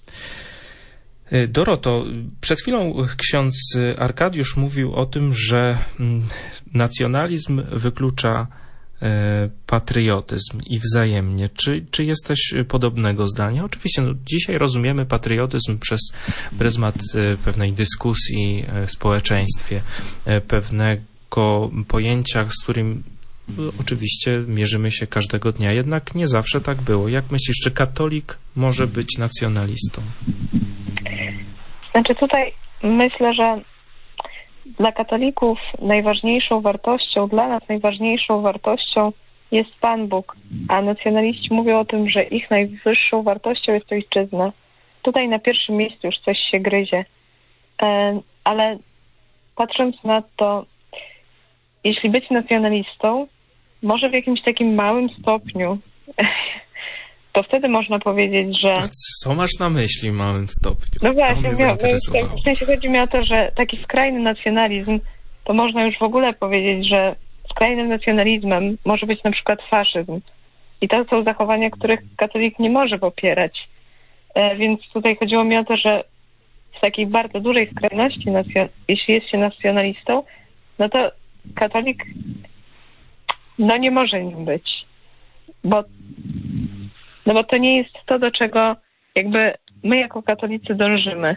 Doroto, przed chwilą ksiądz Arkadiusz mówił o tym, że nacjonalizm wyklucza patriotyzm i wzajemnie. Czy jesteś podobnego zdania? Oczywiście dzisiaj rozumiemy patriotyzm przez pryzmat pewnej dyskusji w społeczeństwie, pewnego pojęcia, z którym oczywiście mierzymy się każdego dnia, jednak nie zawsze tak było. Jak myślisz, czy katolik może być nacjonalistą? Znaczy tutaj myślę, że dla katolików najważniejszą wartością, dla nas najważniejszą wartością jest Pan Bóg, a nacjonaliści mówią o tym, że ich najwyższą wartością jest ojczyzna. Tutaj na pierwszym miejscu już coś się gryzie. Ale patrząc na to, jeśli być nacjonalistą, może w jakimś takim małym stopniu, to wtedy można powiedzieć, że... Co masz na myśli w małym stopniu? No właśnie, w sensie chodzi mi o to, że taki skrajny nacjonalizm, to można już w ogóle powiedzieć, że skrajnym nacjonalizmem może być na przykład faszyzm. I to są zachowania, których katolik nie może popierać. Więc tutaj chodziło mi o to, że w takiej bardzo dużej skrajności, jeśli jest się nacjonalistą, no to katolik nie może nim być. Bo to nie jest to, do czego jakby my jako katolicy dążymy.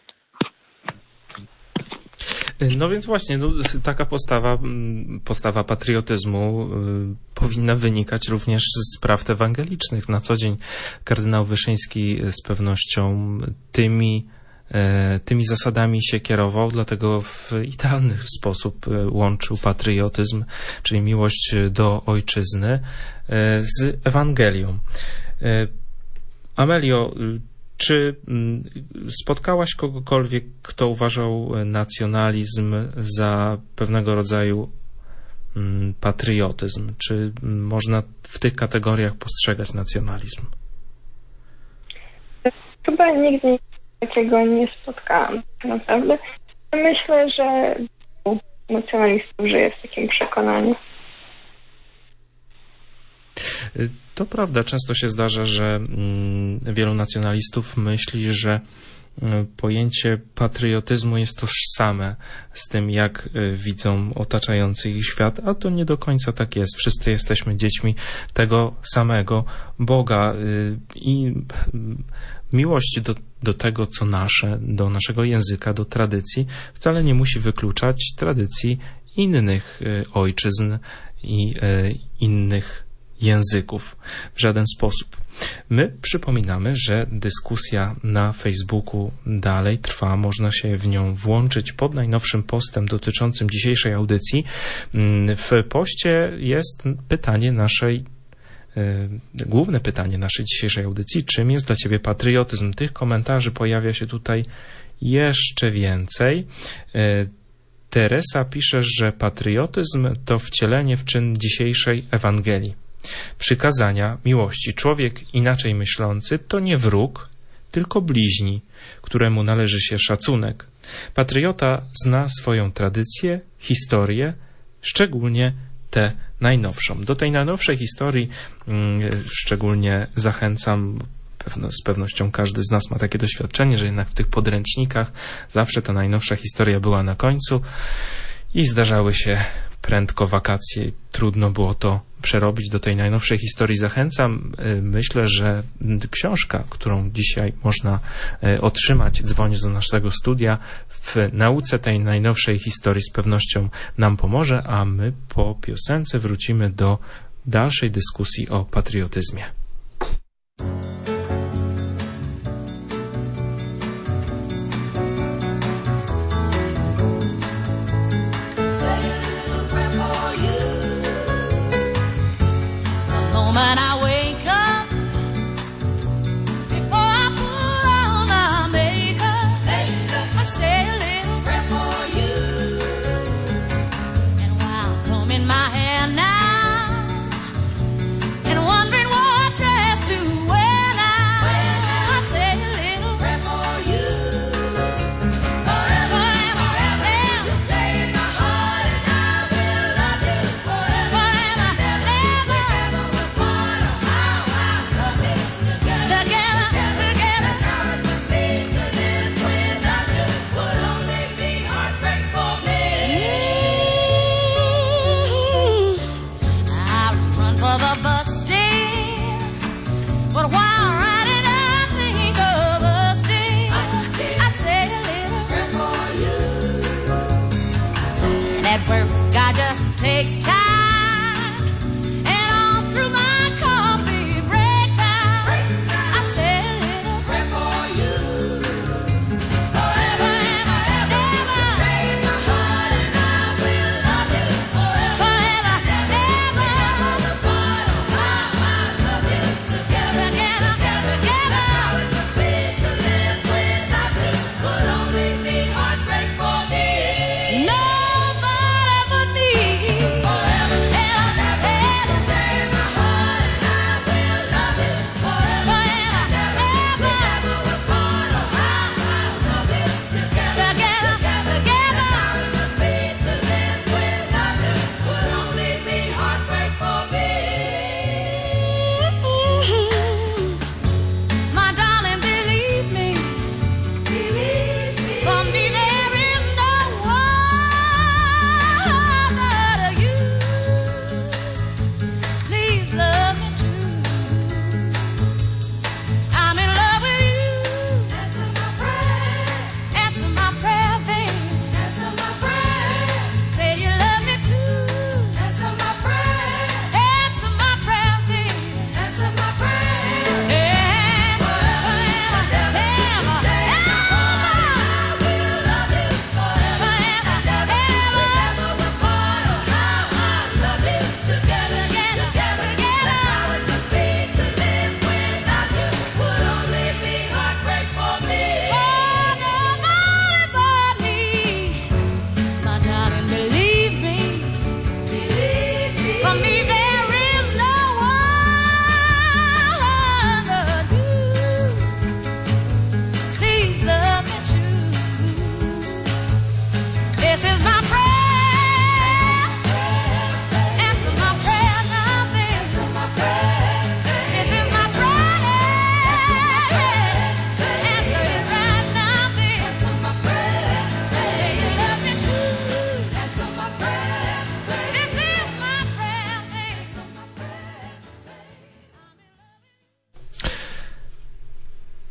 No więc właśnie, taka postawa patriotyzmu powinna wynikać również z prawd ewangelicznych. Na co dzień kardynał Wyszyński z pewnością tymi zasadami się kierował, dlatego w idealny sposób łączył patriotyzm, czyli miłość do ojczyzny, z Ewangelią. Amelio, Czy spotkałaś kogokolwiek, kto uważał nacjonalizm za pewnego rodzaju patriotyzm? Czy można w tych kategoriach postrzegać nacjonalizm? Chyba nigdy takiego nie spotkałam, naprawdę. Myślę, że nacjonalistów żyje w takim przekonaniu. To prawda, często się zdarza, że wielu nacjonalistów myśli, że pojęcie patriotyzmu jest tożsame z tym, jak widzą otaczający ich świat, a to nie do końca tak jest. Wszyscy jesteśmy dziećmi tego samego Boga i miłość do tego, co nasze, do naszego języka, do tradycji, wcale nie musi wykluczać tradycji innych ojczyzn i innych języków w żaden sposób. My przypominamy, że dyskusja na Facebooku dalej trwa, można się w nią włączyć pod najnowszym postem dotyczącym dzisiejszej audycji. W poście jest pytanie główne pytanie naszej dzisiejszej audycji: czym jest dla Ciebie patriotyzm? Tych komentarzy pojawia się tutaj jeszcze więcej. Teresa pisze, że patriotyzm to wcielenie w czyn dzisiejszej Ewangelii. Przykazania miłości. Człowiek inaczej myślący to nie wróg, tylko bliźni, któremu należy się szacunek. Patriota zna swoją tradycję, historię, szczególnie tę najnowszą. Do tej najnowszej historii szczególnie zachęcam. Z pewnością każdy z nas ma takie doświadczenie, że jednak w tych podręcznikach zawsze ta najnowsza historia była na końcu i zdarzały się prędko wakacje. Trudno było to przerobić. Do tej najnowszej historii zachęcam. Myślę, że książka, którą dzisiaj można otrzymać, dzwoniąc do naszego studia, w nauce tej najnowszej historii z pewnością nam pomoże, a my po piosence wrócimy do dalszej dyskusji o patriotyzmie. When I wake up, before I put on my makeup, I say a little prayer for you. And while combing my hair now and wondering what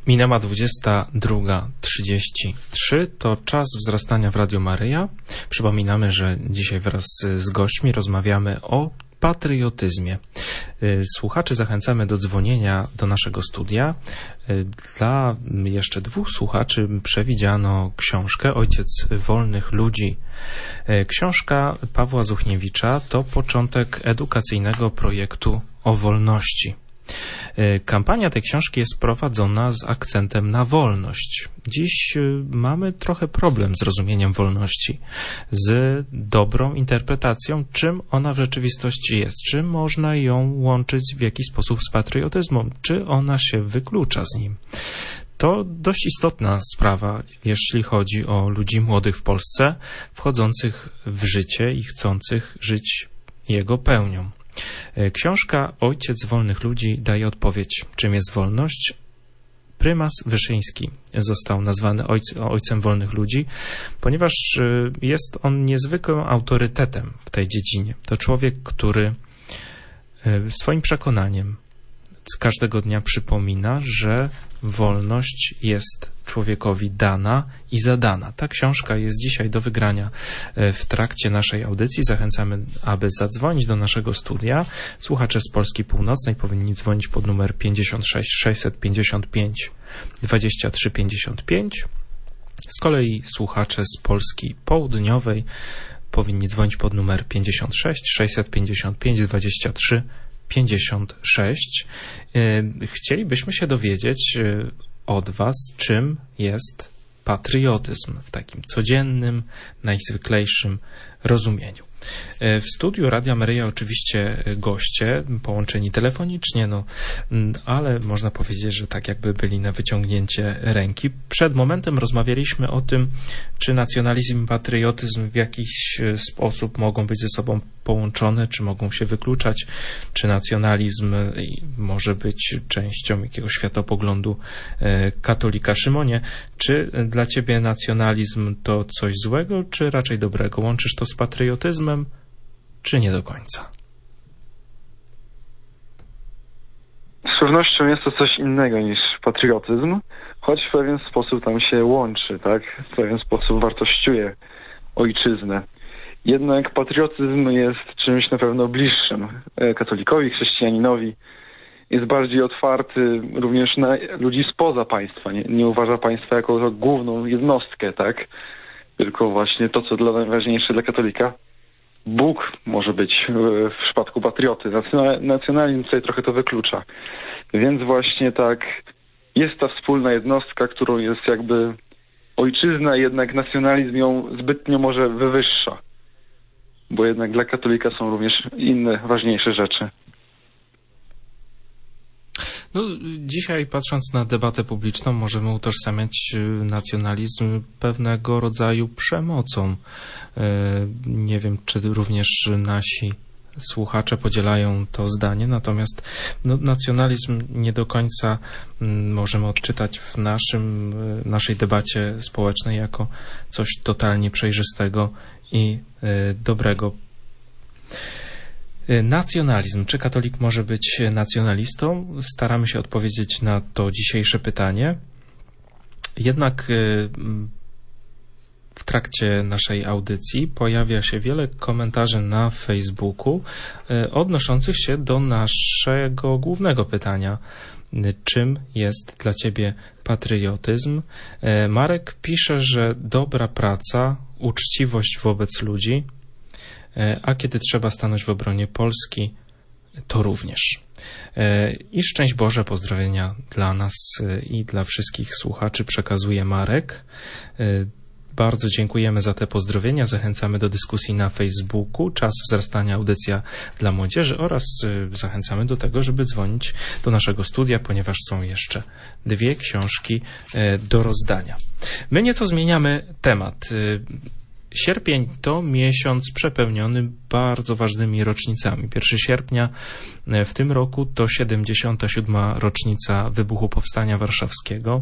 Minęła 22:33. To czas wzrastania w Radiu Maryja. Przypominamy, że dzisiaj wraz z gośćmi rozmawiamy o patriotyzmie. Słuchaczy zachęcamy do dzwonienia do naszego studia. Dla jeszcze 2 słuchaczy przewidziano książkę Ojciec wolnych ludzi. Książka Pawła Zuchniewicza to początek edukacyjnego projektu o wolności. Kampania tej książki jest prowadzona z akcentem na wolność. Dziś mamy trochę problem z rozumieniem wolności, z dobrą interpretacją, czym ona w rzeczywistości jest, czy można ją łączyć w jakiś sposób z patriotyzmem, czy ona się wyklucza z nim. To dość istotna sprawa, jeśli chodzi o ludzi młodych w Polsce, wchodzących w życie i chcących żyć jego pełnią. Książka Ojciec wolnych ludzi daje odpowiedź, czym jest wolność. Prymas Wyszyński został nazwany ojcem wolnych ludzi, ponieważ jest on niezwykłym autorytetem w tej dziedzinie. To człowiek, który swoim przekonaniem każdego dnia przypomina, że wolność jest człowiekowi dana i zadana. Ta książka jest dzisiaj do wygrania w trakcie naszej audycji. Zachęcamy, aby zadzwonić do naszego studia. Słuchacze z Polski Północnej powinni dzwonić pod numer 56 655 23 55. Z kolei słuchacze z Polski Południowej powinni dzwonić pod numer 56 655 23 56. Chcielibyśmy się dowiedzieć od Was, czym jest patriotyzm w takim codziennym, najzwyklejszym rozumieniu. W studiu Radia Maryja oczywiście goście połączeni telefonicznie, ale można powiedzieć, że tak jakby byli na wyciągnięcie ręki. Przed momentem rozmawialiśmy o tym, czy nacjonalizm i patriotyzm w jakiś sposób mogą być ze sobą połączone, czy mogą się wykluczać, czy nacjonalizm może być częścią jakiegoś światopoglądu katolika. Szymonie, czy dla Ciebie nacjonalizm to coś złego, czy raczej dobrego? Łączysz to z patriotyzmem, czy nie do końca? Z pewnością jest to coś innego niż patriotyzm, choć w pewien sposób tam się łączy, tak? W pewien sposób wartościuje ojczyznę. Jednak patriotyzm jest czymś na pewno bliższym katolikowi, chrześcijaninowi. Jest bardziej otwarty również na ludzi spoza państwa. Nie uważa państwa jako główną jednostkę, tak? Tylko właśnie to, co najważniejsze dla katolika. Bóg może być w przypadku patrioty. Nacjonalizm tutaj trochę to wyklucza. Więc właśnie tak jest ta wspólna jednostka, którą jest jakby ojczyzna, jednak nacjonalizm ją zbytnio może wywyższa. Bo jednak dla katolika są również inne, ważniejsze rzeczy. Dzisiaj patrząc na debatę publiczną możemy utożsamiać nacjonalizm pewnego rodzaju przemocą. Nie wiem, czy również nasi słuchacze podzielają to zdanie, natomiast nacjonalizm nie do końca możemy odczytać w naszej debacie społecznej jako coś totalnie przejrzystego i dobrego. Nacjonalizm. Czy katolik może być nacjonalistą? Staramy się odpowiedzieć na to dzisiejsze pytanie. Jednak w trakcie naszej audycji pojawia się wiele komentarzy na Facebooku odnoszących się do naszego głównego pytania. Czym jest dla Ciebie patriotyzm? Marek pisze, że dobra praca, uczciwość wobec ludzi, a kiedy trzeba stanąć w obronie Polski, to również. I szczęść Boże, pozdrowienia dla nas i dla wszystkich słuchaczy przekazuje Marek. Bardzo dziękujemy za te pozdrowienia. Zachęcamy do dyskusji na Facebooku. Czas wzrastania, audycja dla młodzieży oraz zachęcamy do tego, żeby dzwonić do naszego studia, ponieważ są jeszcze 2 książki do rozdania. My nieco zmieniamy temat. Sierpień to miesiąc przepełniony bardzo ważnymi rocznicami. 1 sierpnia w tym roku to 77. rocznica wybuchu Powstania Warszawskiego.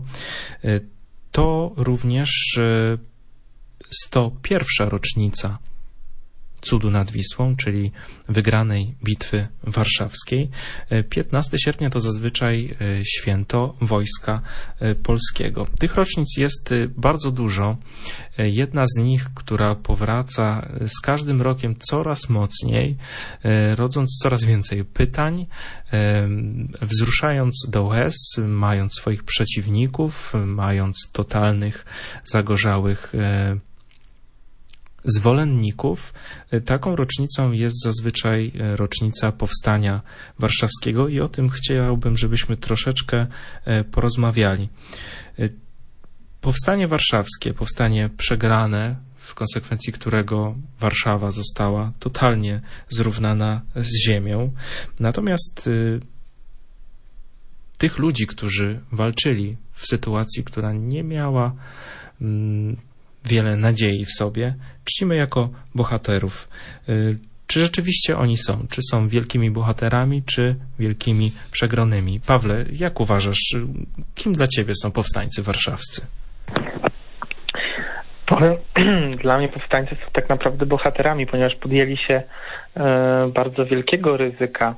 To również 101. rocznica cudu nad Wisłą, czyli wygranej bitwy warszawskiej. 15 sierpnia to zazwyczaj święto Wojska Polskiego. Tych rocznic jest bardzo dużo. Jedna z nich, która powraca z każdym rokiem coraz mocniej, rodząc coraz więcej pytań, wzruszając do łez, mając swoich przeciwników, mając totalnych, zagorzałych zwolenników. Taką rocznicą jest zazwyczaj rocznica Powstania Warszawskiego i o tym chciałbym, żebyśmy troszeczkę porozmawiali. Powstanie warszawskie, powstanie przegrane, w konsekwencji którego Warszawa została totalnie zrównana z ziemią. Natomiast tych ludzi, którzy walczyli w sytuacji, która nie miała wiele nadziei w sobie, czcimy jako bohaterów. Czy rzeczywiście oni są? Czy są wielkimi bohaterami, czy wielkimi przegranymi? Pawle, jak uważasz, kim dla ciebie są powstańcy warszawscy? Dla mnie powstańcy są tak naprawdę bohaterami, ponieważ podjęli się bardzo wielkiego ryzyka.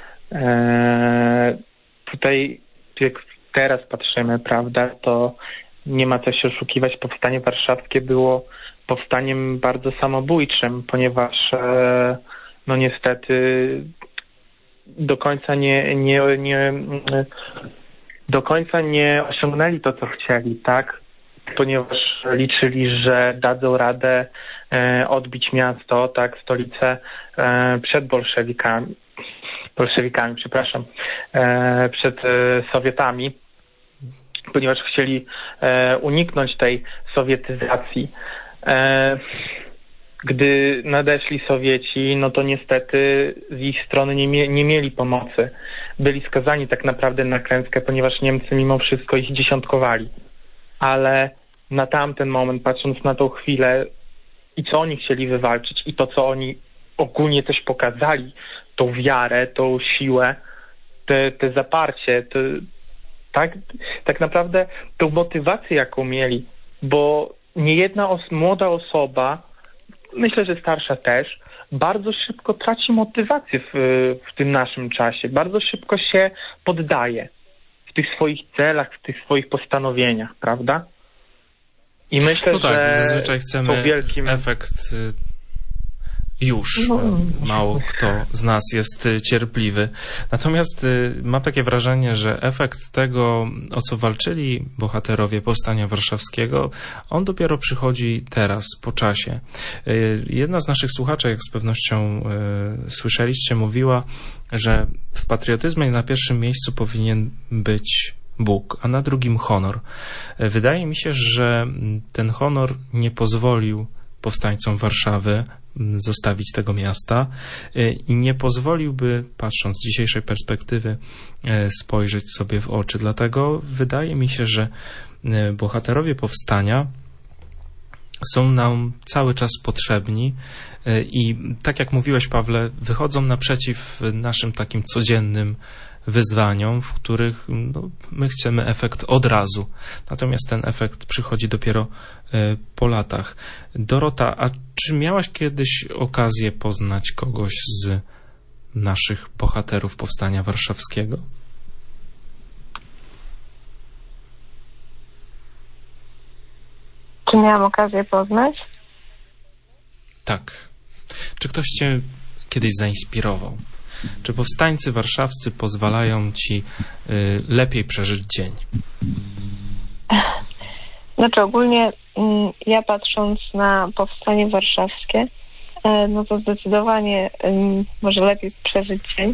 Tutaj, jak teraz patrzymy, prawda, to nie ma co się oszukiwać, powstanie warszawskie było powstaniem bardzo samobójczym, ponieważ no niestety do końca nie osiągnęli to, co chcieli, tak? Ponieważ liczyli, że dadzą radę odbić miasto, tak, stolicę przed przed Sowietami, ponieważ chcieli uniknąć tej sowietyzacji. Gdy nadeszli Sowieci, no to niestety z ich strony nie mieli pomocy. Byli skazani tak naprawdę na klęskę, ponieważ Niemcy mimo wszystko ich dziesiątkowali. Ale na tamten moment, patrząc na tą chwilę i co oni chcieli wywalczyć i to, co oni ogólnie też pokazali, tą wiarę, tą siłę, te zaparcie, tak naprawdę tą motywację, jaką mieli, bo niejedna młoda osoba, myślę, że starsza też, bardzo szybko traci motywację w tym naszym czasie, bardzo szybko się poddaje w tych swoich celach, w tych swoich postanowieniach, prawda? I myślę, że zazwyczaj chcemy wielkim efekt już. Mało kto z nas jest cierpliwy. Natomiast mam takie wrażenie, że efekt tego, o co walczyli bohaterowie Powstania Warszawskiego, on dopiero przychodzi teraz, po czasie. Jedna z naszych słuchaczek, jak z pewnością słyszeliście, mówiła, że w patriotyzmie na pierwszym miejscu powinien być Bóg, a na drugim honor. Wydaje mi się, że ten honor nie pozwolił powstańcom Warszawy zostawić tego miasta i nie pozwoliłby, patrząc z dzisiejszej perspektywy, spojrzeć sobie w oczy. Dlatego wydaje mi się, że bohaterowie powstania są nam cały czas potrzebni i tak jak mówiłeś, Pawle, wychodzą naprzeciw naszym takim codziennym wyzwaniom, w których my chcemy efekt od razu. Natomiast ten efekt przychodzi dopiero po latach. Dorota, a czy miałaś kiedyś okazję poznać kogoś z naszych bohaterów Powstania Warszawskiego? Czy miałam okazję poznać? Tak. Czy ktoś cię kiedyś zainspirował? Czy powstańcy warszawscy pozwalają ci lepiej przeżyć dzień? Znaczy ogólnie ja patrząc na powstanie warszawskie, no to zdecydowanie może lepiej przeżyć dzień.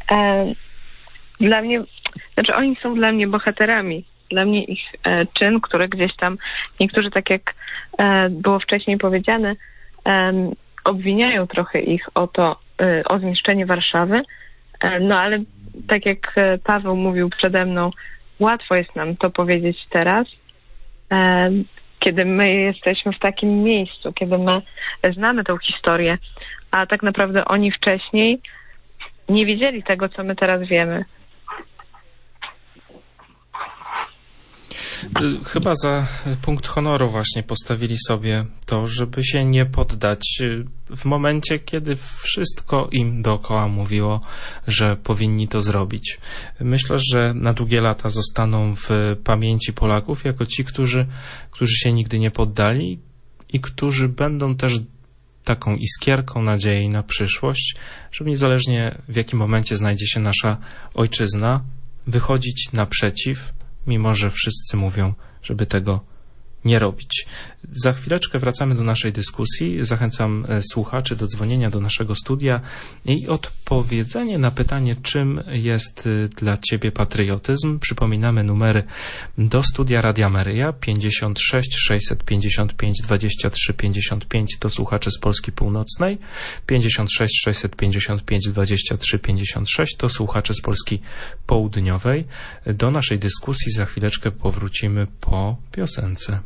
Dla mnie, znaczy oni są dla mnie bohaterami. Dla mnie ich czyn, który gdzieś tam, niektórzy tak jak było wcześniej powiedziane, obwiniają trochę ich o zniszczenie Warszawy, no ale tak jak Paweł mówił przede mną, łatwo jest nam to powiedzieć teraz, kiedy my jesteśmy w takim miejscu, kiedy my znamy tą historię, a tak naprawdę oni wcześniej nie wiedzieli tego, co my teraz wiemy. Chyba za punkt honoru właśnie postawili sobie to, żeby się nie poddać w momencie, kiedy wszystko im dookoła mówiło, że powinni to zrobić. Myślę, że na długie lata zostaną w pamięci Polaków jako ci, którzy się nigdy nie poddali i którzy będą też taką iskierką nadziei na przyszłość, żeby niezależnie w jakim momencie znajdzie się nasza ojczyzna, wychodzić naprzeciw, mimo że wszyscy mówią, żeby tego nie robić. Za chwileczkę wracamy do naszej dyskusji. Zachęcam słuchaczy do dzwonienia do naszego studia i odpowiedzenie na pytanie, czym jest dla Ciebie patriotyzm. Przypominamy numery do studia Radia Maryja 56 655 23 55 to słuchacze z Polski Północnej, 56 655 23 56 to słuchacze z Polski Południowej. Do naszej dyskusji za chwileczkę powrócimy po piosence.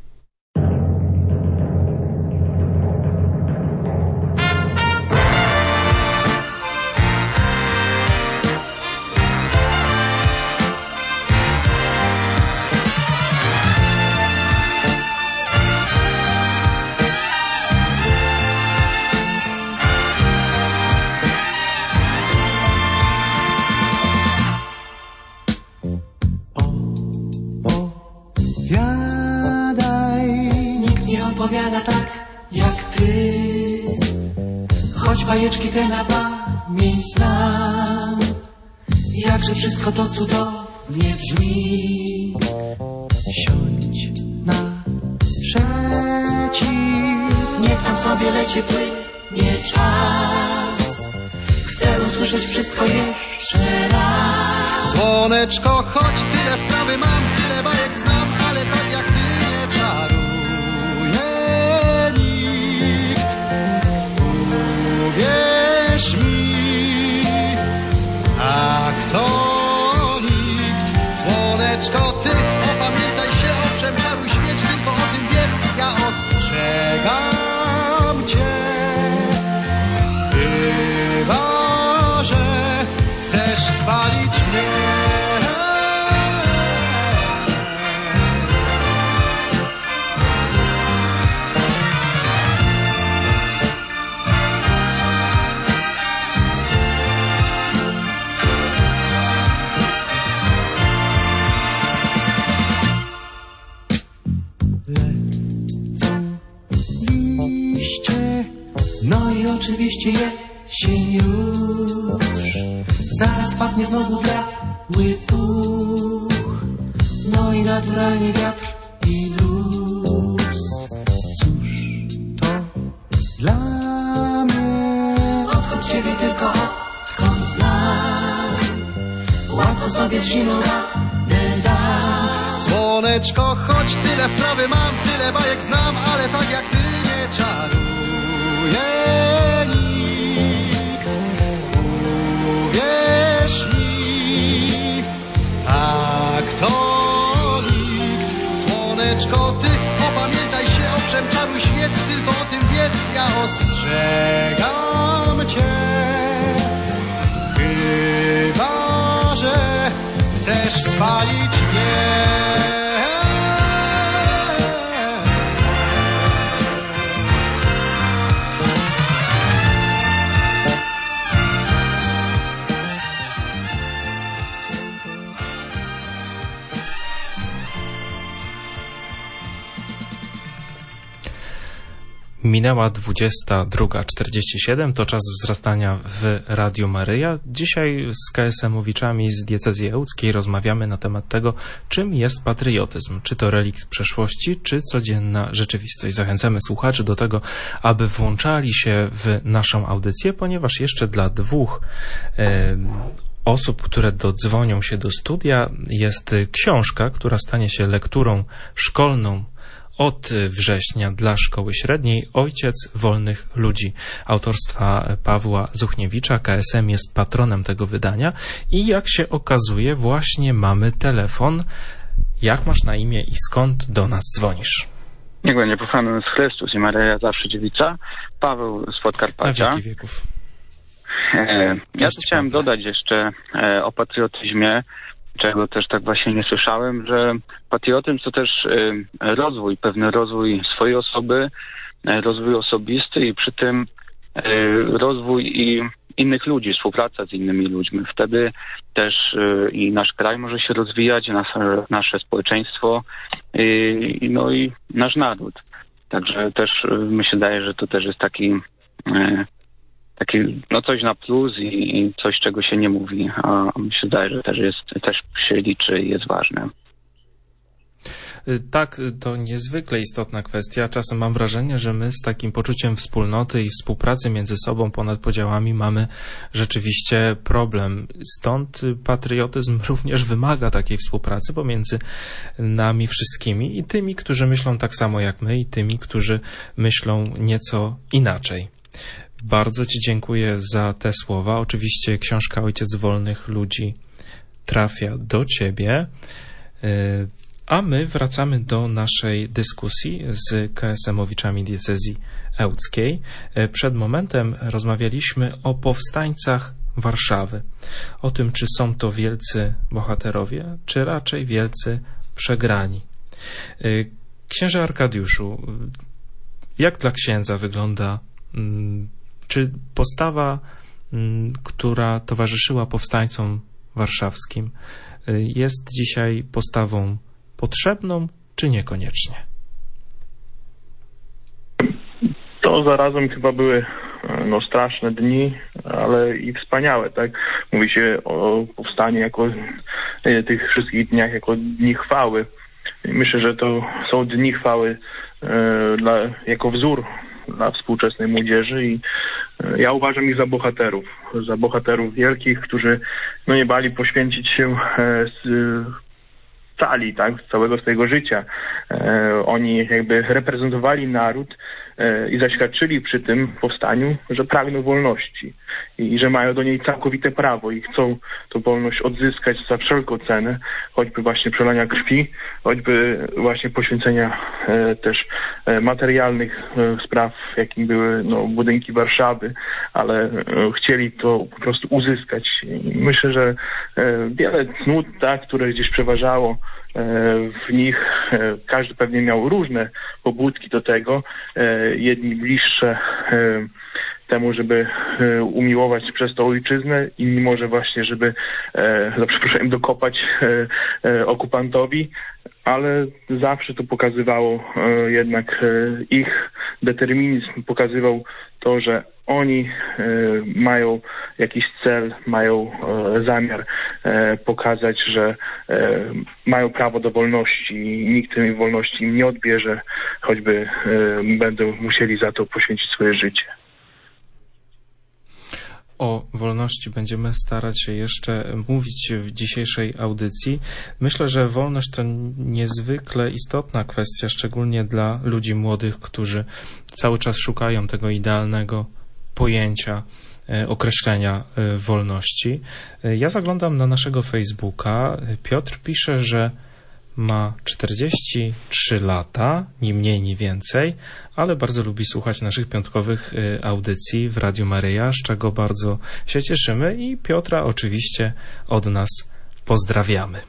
Opowiada tak jak ty, choć bajeczki te na pamięć znam. Jakże wszystko to cudownie brzmi. Siądź na przeciw, niech tam sobie leci, płynie czas. Chcę usłyszeć wszystko jeszcze raz. Słoneczko, choć tyle wprawy mam, tyle bajek znam, ale tak jak ty nie czaruj. Uwierz mi, ach to nikt. Słoneczko, ty opamiętaj się, owszem, czaruj świeć, tylko o tym wiedz, ja ostrzegam cię. Chyba że chcesz spalić mnie. No i oczywiście jesień już, zaraz padnie znowu biały puch. No i naturalnie wiatr i mróz. Cóż to dla mnie? Odkąd ciebie tylko odkąd znam, łatwo sobie z zimą radę dam. Słoneczko, choć tyle wprawy mam, tyle bajek znam, ale tak jak ty nie czarujesz. Nikt, uwierz mi, tak to nikt. Słoneczko, ty opamiętaj się, owszem, czaruj świec, tylko o tym wiedz, ja ostrzegam cię. Chyba że chcesz spalić mnie. Minęła 22:47, to czas wzrastania w Radiu Maryja. Dzisiaj z KSM-owiczami z diecezji ełckiej rozmawiamy na temat tego, czym jest patriotyzm. Czy to relikt przeszłości, czy codzienna rzeczywistość. Zachęcamy słuchaczy do tego, aby włączali się w naszą audycję, ponieważ jeszcze dla dwóch osób, które dodzwonią się do studia, jest książka, która stanie się lekturą szkolną od września dla szkoły średniej Ojciec wolnych ludzi autorstwa Pawła Zuchniewicza. KSM jest patronem tego wydania i jak się okazuje właśnie mamy telefon. Jak masz na imię i skąd do nas dzwonisz? Niech będzie pochwalony Chrystus i Maryja zawsze dziewica. Paweł z Podkarpacia. Na wieki wieków. Ja tu chciałem dodać jeszcze o patriotyzmie. czego też tak właśnie nie słyszałem, że patriotyzm to też rozwój, pewny rozwój swojej osoby, rozwój osobisty i przy tym rozwój i innych ludzi, współpraca z innymi ludźmi. Wtedy też i nasz kraj może się rozwijać, nasze społeczeństwo i nasz naród. Także też mi się wydaje, że to też jest taki coś na plus i coś, czego się nie mówi, a mi się wydaje, że też się liczy i jest ważne. Tak, to niezwykle istotna kwestia. Czasem mam wrażenie, że my z takim poczuciem wspólnoty i współpracy między sobą ponad podziałami mamy rzeczywiście problem. Stąd patriotyzm również wymaga takiej współpracy pomiędzy nami wszystkimi i tymi, którzy myślą tak samo jak my i tymi, którzy myślą nieco inaczej. Bardzo Ci dziękuję za te słowa. Oczywiście książka Ojciec Wolnych Ludzi trafia do Ciebie. A my wracamy do naszej dyskusji z KSM-owiczami diecezji ełckiej. Przed momentem rozmawialiśmy o powstańcach Warszawy. O tym, czy są to wielcy bohaterowie, czy raczej wielcy przegrani. Księże Arkadiuszu, jak dla księdza wygląda, czy postawa, która towarzyszyła powstańcom warszawskim, jest dzisiaj postawą potrzebną, czy niekoniecznie? To zarazem chyba były straszne dni, ale i wspaniałe, tak? Mówi się o powstaniu jako tych wszystkich dniach jako dni chwały. I myślę, że to są dni chwały jako wzór dla współczesnej młodzieży i ja uważam ich za bohaterów wielkich, którzy nie bali poświęcić się całego swojego życia. Oni jakby reprezentowali naród i zaświadczyli przy tym powstaniu, że pragną wolności i że mają do niej całkowite prawo i chcą tę wolność odzyskać za wszelką cenę, choćby właśnie przelania krwi, choćby właśnie poświęcenia też materialnych spraw, jakim były budynki Warszawy, ale chcieli to po prostu uzyskać. I myślę, że wiele cnót, które gdzieś przeważało w nich, każdy pewnie miał różne pobudki do tego, jedni bliższe temu, żeby umiłować przez to ojczyznę, inni może właśnie, żeby dokopać okupantowi, ale zawsze to pokazywało jednak ich determinizm, pokazywał to, że oni mają jakiś cel, mają zamiar pokazać, że mają prawo do wolności i nikt tej wolności im nie odbierze, choćby będą musieli za to poświęcić swoje życie. O wolności będziemy starać się jeszcze mówić w dzisiejszej audycji. Myślę, że wolność to niezwykle istotna kwestia, szczególnie dla ludzi młodych, którzy cały czas szukają tego idealnego pojęcia, określenia wolności. Ja zaglądam na naszego Facebooka. Piotr pisze, że ma 43 lata, ni mniej, ni więcej, ale bardzo lubi słuchać naszych piątkowych audycji w Radiu Maryja, z czego bardzo się cieszymy i Piotra oczywiście od nas pozdrawiamy.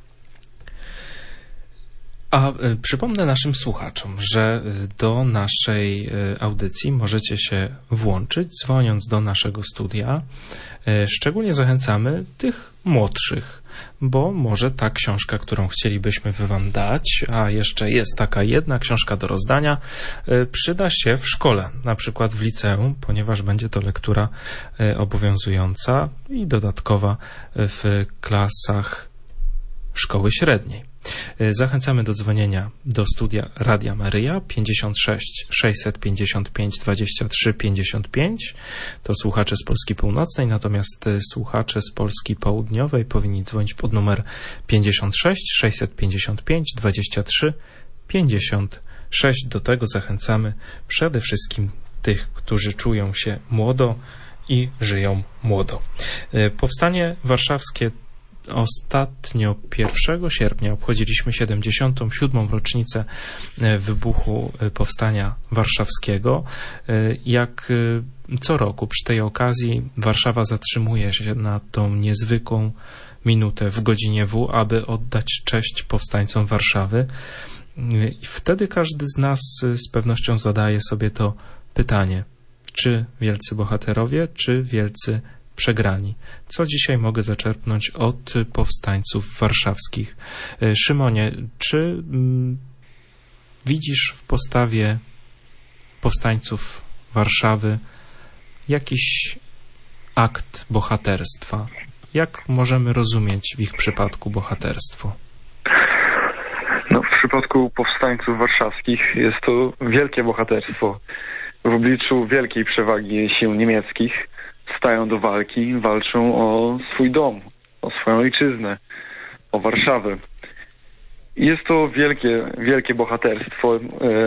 A przypomnę naszym słuchaczom, że do naszej audycji możecie się włączyć, dzwoniąc do naszego studia. Szczególnie zachęcamy tych młodszych, bo może ta książka, którą chcielibyśmy wam dać, a jeszcze jest taka jedna książka do rozdania, przyda się w szkole, na przykład w liceum, ponieważ będzie to lektura obowiązująca i dodatkowa w klasach szkoły średniej. Zachęcamy do dzwonienia do studia Radia Maryja 56 655 23 55. To słuchacze z Polski Północnej, natomiast słuchacze z Polski Południowej powinni dzwonić pod numer 56 655 23 56. Do tego zachęcamy przede wszystkim tych, którzy czują się młodo i żyją młodo. Powstanie warszawskie ostatnio 1 sierpnia obchodziliśmy 77. rocznicę wybuchu Powstania Warszawskiego. Jak co roku przy tej okazji Warszawa zatrzymuje się nad tą niezwykłą minutę w godzinie W, aby oddać cześć powstańcom Warszawy. I wtedy każdy z nas z pewnością zadaje sobie to pytanie, czy wielcy bohaterowie, czy wielcy przegrani. Co dzisiaj mogę zaczerpnąć od powstańców warszawskich? Szymonie, czy widzisz w postawie powstańców Warszawy jakiś akt bohaterstwa? Jak możemy rozumieć w ich przypadku bohaterstwo? No, w przypadku powstańców warszawskich jest to wielkie bohaterstwo. W obliczu wielkiej przewagi sił niemieckich stają do walki, walczą o swój dom, o swoją ojczyznę, o Warszawę. Jest to wielkie bohaterstwo,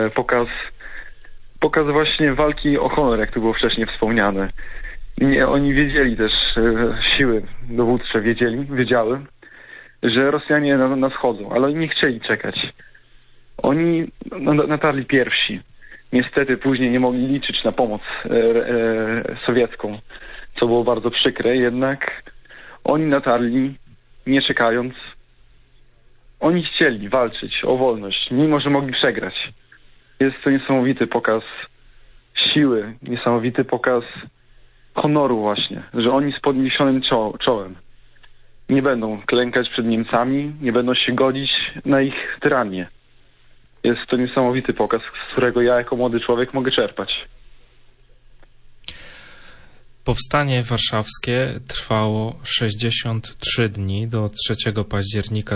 pokaz właśnie walki o honor, jak to było wcześniej wspomniane. Oni wiedzieli też, siły dowódcze wiedziały, że Rosjanie nadchodzą, ale oni nie chcieli czekać. Oni natarli pierwsi. Niestety później nie mogli liczyć na pomoc sowiecką, co było bardzo przykre, jednak oni natarli, nie czekając. Oni chcieli walczyć o wolność, mimo że mogli przegrać. Jest to niesamowity pokaz siły, niesamowity pokaz honoru właśnie, że oni z podniesionym czołem nie będą klękać przed Niemcami, nie będą się godzić na ich tyranię. Jest to niesamowity pokaz, z którego ja jako młody człowiek mogę czerpać. Powstanie warszawskie trwało 63 dni do 3 października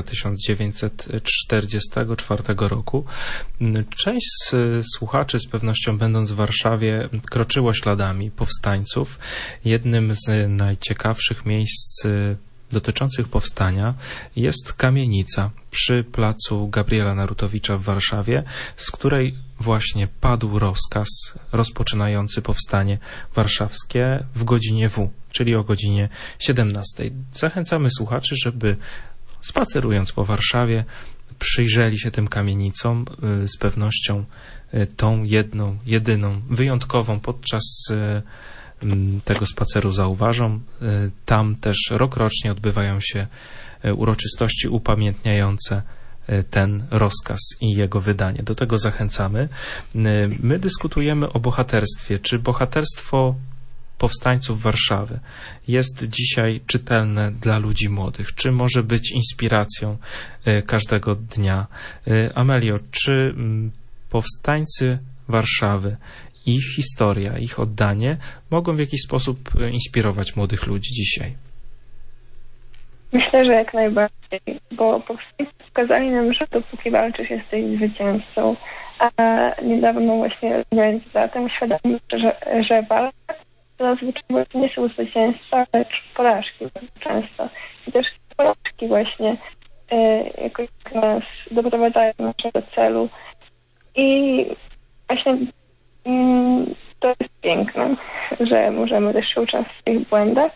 1944 roku. Część z słuchaczy z pewnością, będąc w Warszawie, kroczyło śladami powstańców. Jednym z najciekawszych miejsc dotyczących powstania jest kamienica przy placu Gabriela Narutowicza w Warszawie, z której właśnie padł rozkaz rozpoczynający powstanie warszawskie w godzinie W, czyli o godzinie 17. Zachęcamy słuchaczy, żeby spacerując po Warszawie przyjrzeli się tym kamienicom, z pewnością tą jedną, jedyną, wyjątkową podczas tego spaceru zauważą. Tam też rokrocznie odbywają się uroczystości upamiętniające ten rozkaz i jego wydanie. Do tego zachęcamy. My dyskutujemy o bohaterstwie. Czy bohaterstwo powstańców Warszawy jest dzisiaj czytelne dla ludzi młodych? Czy może być inspiracją każdego dnia? Amelio, czy powstańcy Warszawy, ich historia, ich oddanie mogą w jakiś sposób inspirować młodych ludzi dzisiaj? Myślę, że jak najbardziej, bo powstańcy pokazali nam, że dopóki walczysz, jesteś zwycięzcą, a niedawno właśnie rozmawiając za tym świadomi, że walka to zazwyczaj nie są zwycięstwa, lecz porażki często. I też porażki właśnie jakoś nas doprowadzają do naszego celu. I właśnie to jest piękne, że możemy też się uczyć w tych błędach.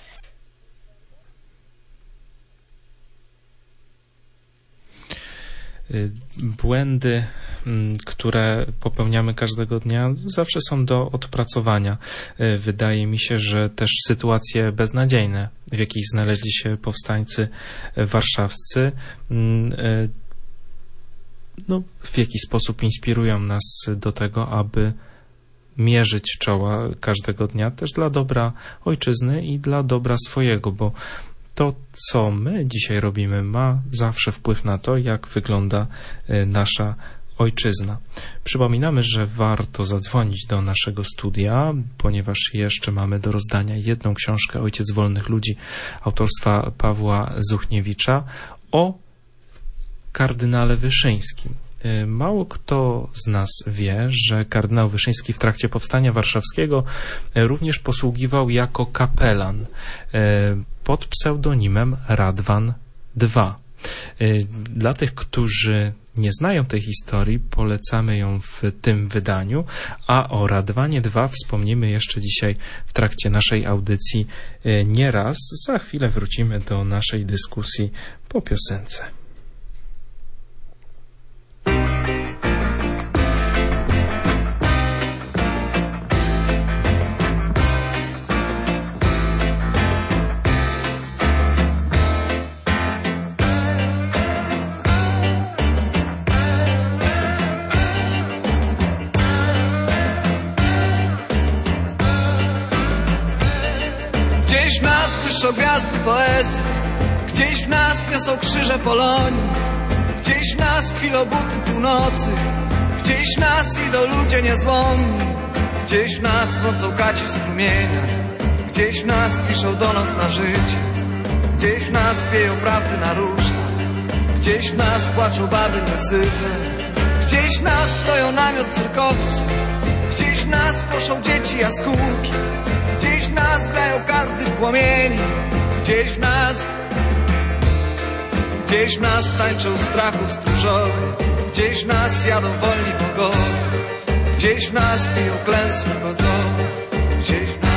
Błędy, które popełniamy każdego dnia, zawsze są do odpracowania. Wydaje mi się, że też sytuacje beznadziejne, w jakich znaleźli się powstańcy warszawscy, w jakiś sposób inspirują nas do tego, aby mierzyć czoła każdego dnia też dla dobra ojczyzny i dla dobra swojego, bo to, co my dzisiaj robimy, ma zawsze wpływ na to, jak wygląda nasza ojczyzna. Przypominamy, że warto zadzwonić do naszego studia, ponieważ jeszcze mamy do rozdania jedną książkę Ojciec wolnych ludzi autorstwa Pawła Zuchniewicza o kardynale Wyszyńskim. Mało kto z nas wie, że kardynał Wyszyński w trakcie powstania warszawskiego również posługiwał jako kapelan pod pseudonimem Radwan II. Dla tych, którzy nie znają tej historii, polecamy ją w tym wydaniu, a o Radwanie II wspomnimy jeszcze dzisiaj w trakcie naszej audycji nieraz. Za chwilę wrócimy do naszej dyskusji po piosence. gwiazdy poezji, gdzieś w nas niosą krzyże Polonii, gdzieś w nas kwilą buty północy, gdzieś w nas idą ludzie niezłomni, gdzieś w nas mocą kaci strumienia, gdzieś w nas piszą do nas na życie, gdzieś w nas wieją prawdy na ruszta, gdzieś w nas płaczą baby niesyte, gdzieś w nas stoją namiot cyrkowcy, gdzieś w nas proszą dzieci jaskółki, gdzieś w nas grają karty płomieni, gdzieś w nas tańczą strachu stróżowie, gdzieś w nas jadą wolni bogowie, gdzieś w nas piją klęski wodzowe, gdzieś w nas.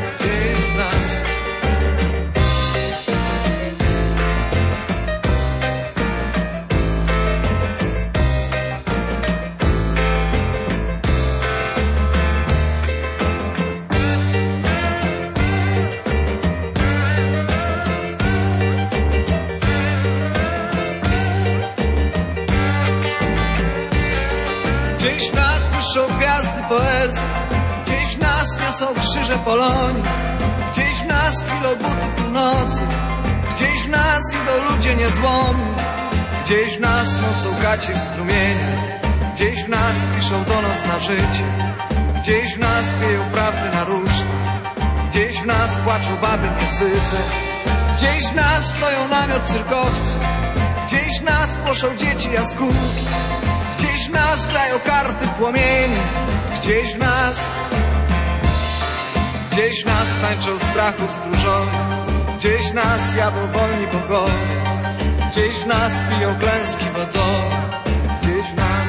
Gdzieś w nas błyszczą gwiazdy poezji, gdzieś w nas niosą krzyże Polonii, gdzieś w nas kwilą buty północy, gdzieś w nas idą ludzie niezłomni, gdzieś w nas mocą gacie strumienia, gdzieś w nas piszą do nas na życie, gdzieś w nas wieją prawdy na ruszta, gdzieś w nas płaczą baby niesyte, gdzieś w nas stoją namiot cyrkowcy, gdzieś w nas proszą dzieci jaskółki, gdzieś w nas grają karty płomieni, gdzieś w nas tańczą strachu stróżowie, gdzieś w nas jadą wolni bogowie, gdzieś w nas piją klęski wodzowe, gdzieś w nas.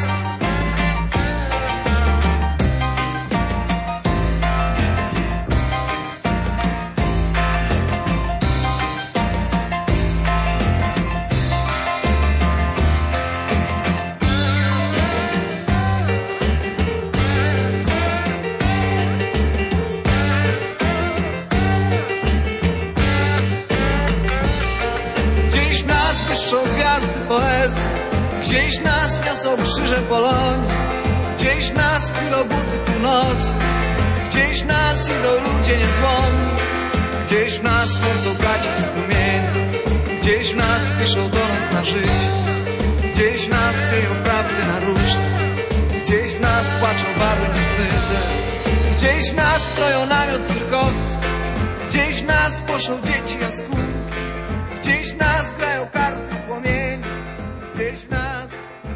Poezji, gdzieś nas niosą krzyże Polonii, gdzieś nas kwilą buty północy, gdzieś nas idą ludzie niezłomni, gdzieś nas mocą gaci strumienia, gdzieś nas piszą do nas na życie, gdzieś nas wieją prawdy na ruszta, gdzieś nas płaczą baby niesyte, gdzieś nas stoją namiot cyrkowcy, gdzieś nas poszą dzieci jaskółki, gdzieś nas grają karty płomieni, gdzieś nas.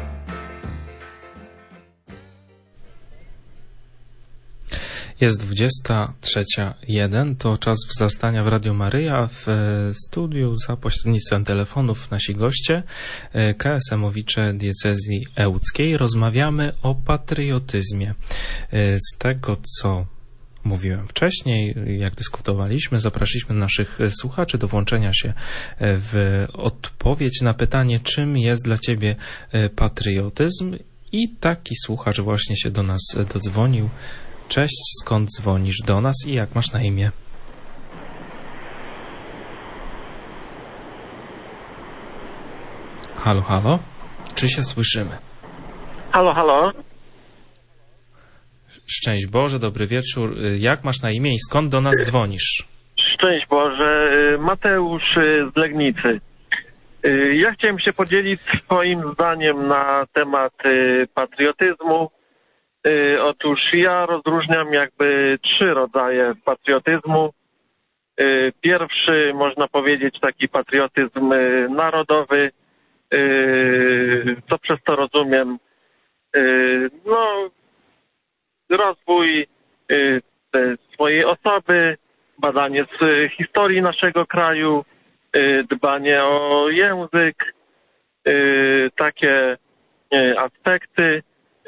Jest 23:01, to czas wzrastania w Radiu Maryja. W studiu za pośrednictwem telefonów nasi goście, KSM-owicze diecezji ełckiej. Rozmawiamy o patriotyzmie. Z tego, co mówiłem wcześniej, jak dyskutowaliśmy, zaprosiliśmy naszych słuchaczy do włączenia się w odpowiedź na pytanie, czym jest dla ciebie patriotyzm, i taki słuchacz właśnie się do nas dodzwonił. Cześć, skąd dzwonisz do nas i jak masz na imię? Halo, halo? Czy się słyszymy? Halo, halo? Szczęść Boże, dobry wieczór. Jak masz na imię i skąd do nas dzwonisz? Szczęść Boże, Mateusz z Legnicy. Ja chciałem się podzielić swoim zdaniem na temat patriotyzmu. Otóż ja rozróżniam jakby 3 rodzaje patriotyzmu. Pierwszy, można powiedzieć, taki patriotyzm narodowy. Co przez to rozumiem? No, rozwój swojej osoby, badanie z historii naszego kraju, dbanie o język, takie aspekty.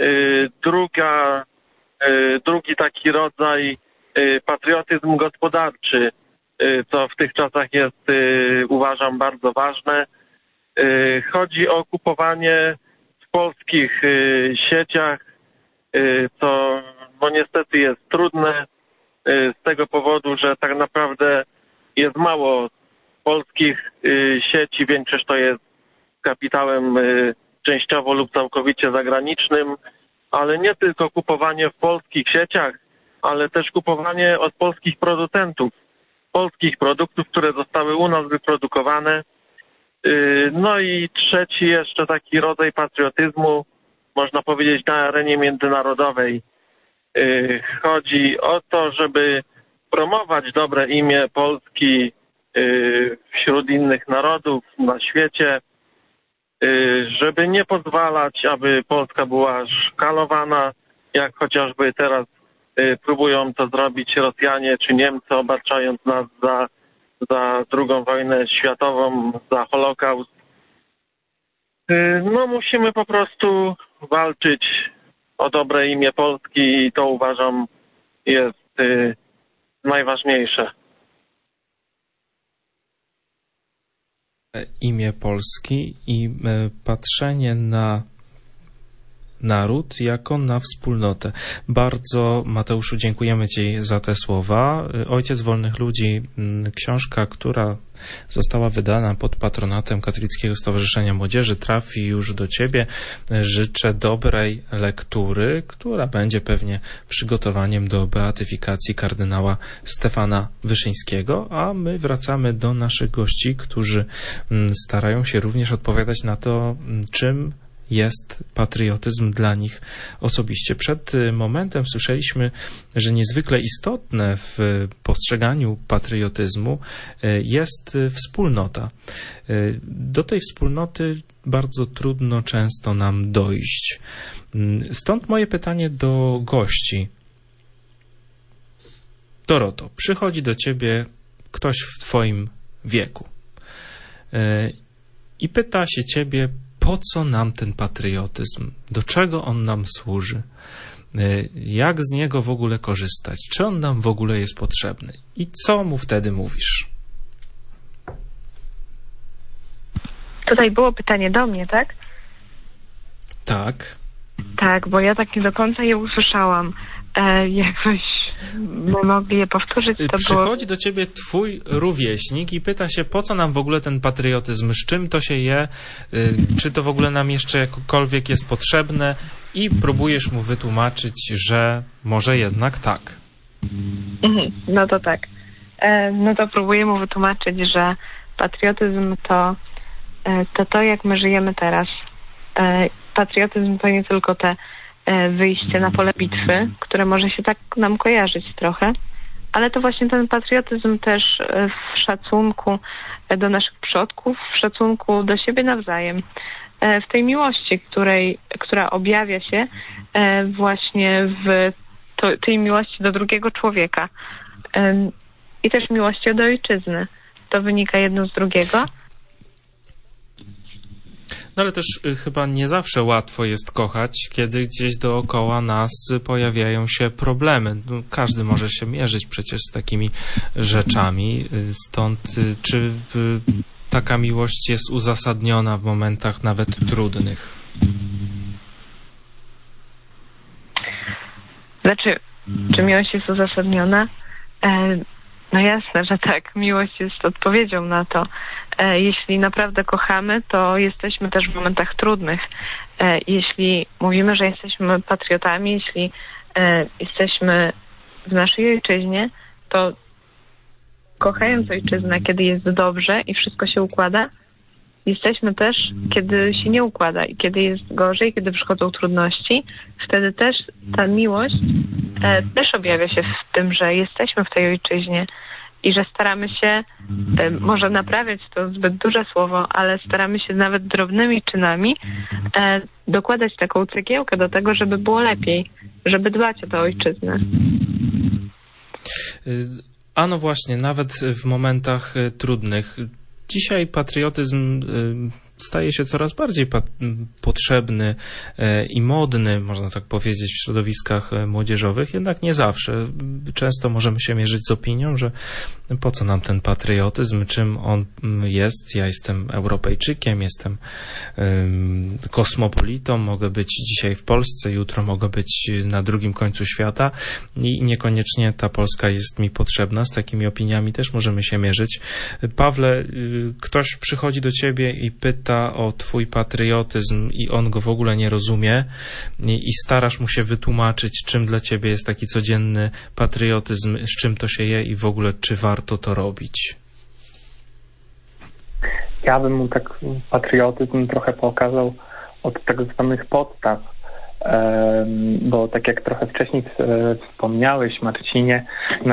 Drugi taki rodzaj patriotyzm gospodarczy, co w tych czasach jest, uważam, bardzo ważne. Chodzi o kupowanie w polskich sieciach, co no niestety jest trudne z tego powodu, że tak naprawdę jest mało polskich sieci, większość to jest z kapitałem częściowo lub całkowicie zagranicznym, ale nie tylko kupowanie w polskich sieciach, ale też kupowanie od polskich producentów. polskich produktów, które zostały u nas wyprodukowane. No i trzeci jeszcze taki rodzaj patriotyzmu, można powiedzieć, na arenie międzynarodowej. Chodzi o to, żeby promować dobre imię Polski wśród innych narodów na świecie, żeby nie pozwalać, aby Polska była szkalowana, jak chociażby teraz próbują to zrobić Rosjanie czy Niemcy, obarczając nas za II wojnę światową, za Holokaust. No musimy po prostu walczyć o dobre imię Polski i to uważam jest najważniejsze. Imię Polski i patrzenie na naród jako na wspólnotę. Bardzo, Mateuszu, dziękujemy Ci za te słowa. Ojciec Wolnych Ludzi, książka, która została wydana pod patronatem Katolickiego Stowarzyszenia Młodzieży, trafi już do Ciebie. Życzę dobrej lektury, która będzie pewnie przygotowaniem do beatyfikacji kardynała Stefana Wyszyńskiego, a my wracamy do naszych gości, którzy starają się również odpowiadać na to, czym jest patriotyzm dla nich osobiście. Przed momentem słyszeliśmy, że niezwykle istotne w postrzeganiu patriotyzmu jest wspólnota. Do tej wspólnoty bardzo trudno często nam dojść. Stąd moje pytanie do gości. Doroto, przychodzi do ciebie ktoś w twoim wieku i pyta się ciebie, po co nam ten patriotyzm? Do czego on nam służy? Jak z niego w ogóle korzystać? Czy on nam w ogóle jest potrzebny? I co mu wtedy mówisz? Tutaj było pytanie do mnie, tak? Tak. Tak, bo ja tak nie do końca je usłyszałam. Jakbyśmy mogli je powtórzyć, to przychodzi do ciebie twój rówieśnik i pyta się, po co nam w ogóle ten patriotyzm, z czym to się je, czy to w ogóle nam jeszcze jakkolwiek jest potrzebne, i próbujesz mu wytłumaczyć, że może jednak tak. No to tak. No to próbuję mu wytłumaczyć, że patriotyzm to jak my żyjemy teraz. Patriotyzm to nie tylko te wyjście na pole bitwy, które może się tak nam kojarzyć trochę, ale to właśnie ten patriotyzm też w szacunku do naszych przodków, w szacunku do siebie nawzajem, w tej miłości, która objawia się właśnie w tej miłości do drugiego człowieka i też miłości do ojczyzny. To wynika jedno z drugiego. No ale też chyba nie zawsze łatwo jest kochać, kiedy gdzieś dookoła nas pojawiają się problemy. No, każdy może się mierzyć przecież z takimi rzeczami. Stąd czy taka miłość jest uzasadniona w momentach nawet trudnych? Znaczy, czy miłość jest uzasadniona? No jasne, że tak. Miłość jest odpowiedzią na to. Jeśli naprawdę kochamy, to jesteśmy też w momentach trudnych. Jeśli mówimy, że jesteśmy patriotami, jeśli jesteśmy w naszej ojczyźnie, to kochając ojczyznę, kiedy jest dobrze i wszystko się układa, jesteśmy też, kiedy się nie układa i kiedy jest gorzej, kiedy przychodzą trudności, wtedy też ta miłość też objawia się w tym, że jesteśmy w tej ojczyźnie i że staramy się, może naprawiać to zbyt duże słowo, ale staramy się nawet drobnymi czynami dokładać taką cegiełkę do tego, żeby było lepiej, żeby dbać o tę ojczyznę. A no właśnie, nawet w momentach trudnych. Dzisiaj patriotyzm staje się coraz bardziej potrzebny i modny, można tak powiedzieć, w środowiskach młodzieżowych, jednak nie zawsze. Często możemy się mierzyć z opinią, że po co nam ten patriotyzm, czym on jest. Ja jestem Europejczykiem, jestem kosmopolitą, mogę być dzisiaj w Polsce, jutro mogę być na drugim końcu świata i niekoniecznie ta Polska jest mi potrzebna. Z takimi opiniami też możemy się mierzyć. Pawle, ktoś przychodzi do ciebie i pyta, pyta o twój patriotyzm i on go w ogóle nie rozumie i starasz mu się wytłumaczyć, czym dla ciebie jest taki codzienny patriotyzm, z czym to się je i w ogóle czy warto to robić? Ja bym mu tak patriotyzm trochę pokazał od tak zwanych podstaw, bo tak jak trochę wcześniej wspomniałeś, Marcinie,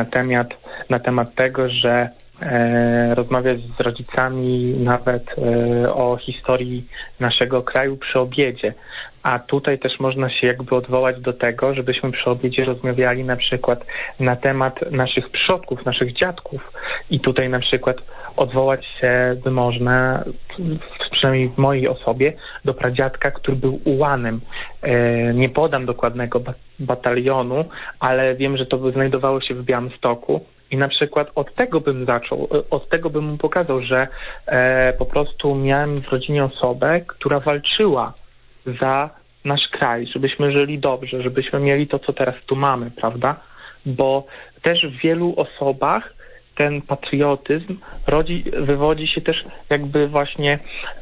na temat tego, że rozmawiać z rodzicami nawet o historii naszego kraju przy obiedzie. A tutaj też można się jakby odwołać do tego, żebyśmy przy obiedzie rozmawiali na przykład na temat naszych przodków, naszych dziadków. I tutaj na przykład odwołać się by można, przynajmniej w mojej osobie, do pradziadka, który był ułanem. Nie podam dokładnego batalionu, ale wiem, że to znajdowało się w Białymstoku. I na przykład od tego bym zaczął, od tego bym mu pokazał, że po prostu miałem w rodzinie osobę, która walczyła za nasz kraj, żebyśmy żyli dobrze, żebyśmy mieli to, co teraz tu mamy, prawda? Bo też w wielu osobach ten patriotyzm wywodzi się też jakby właśnie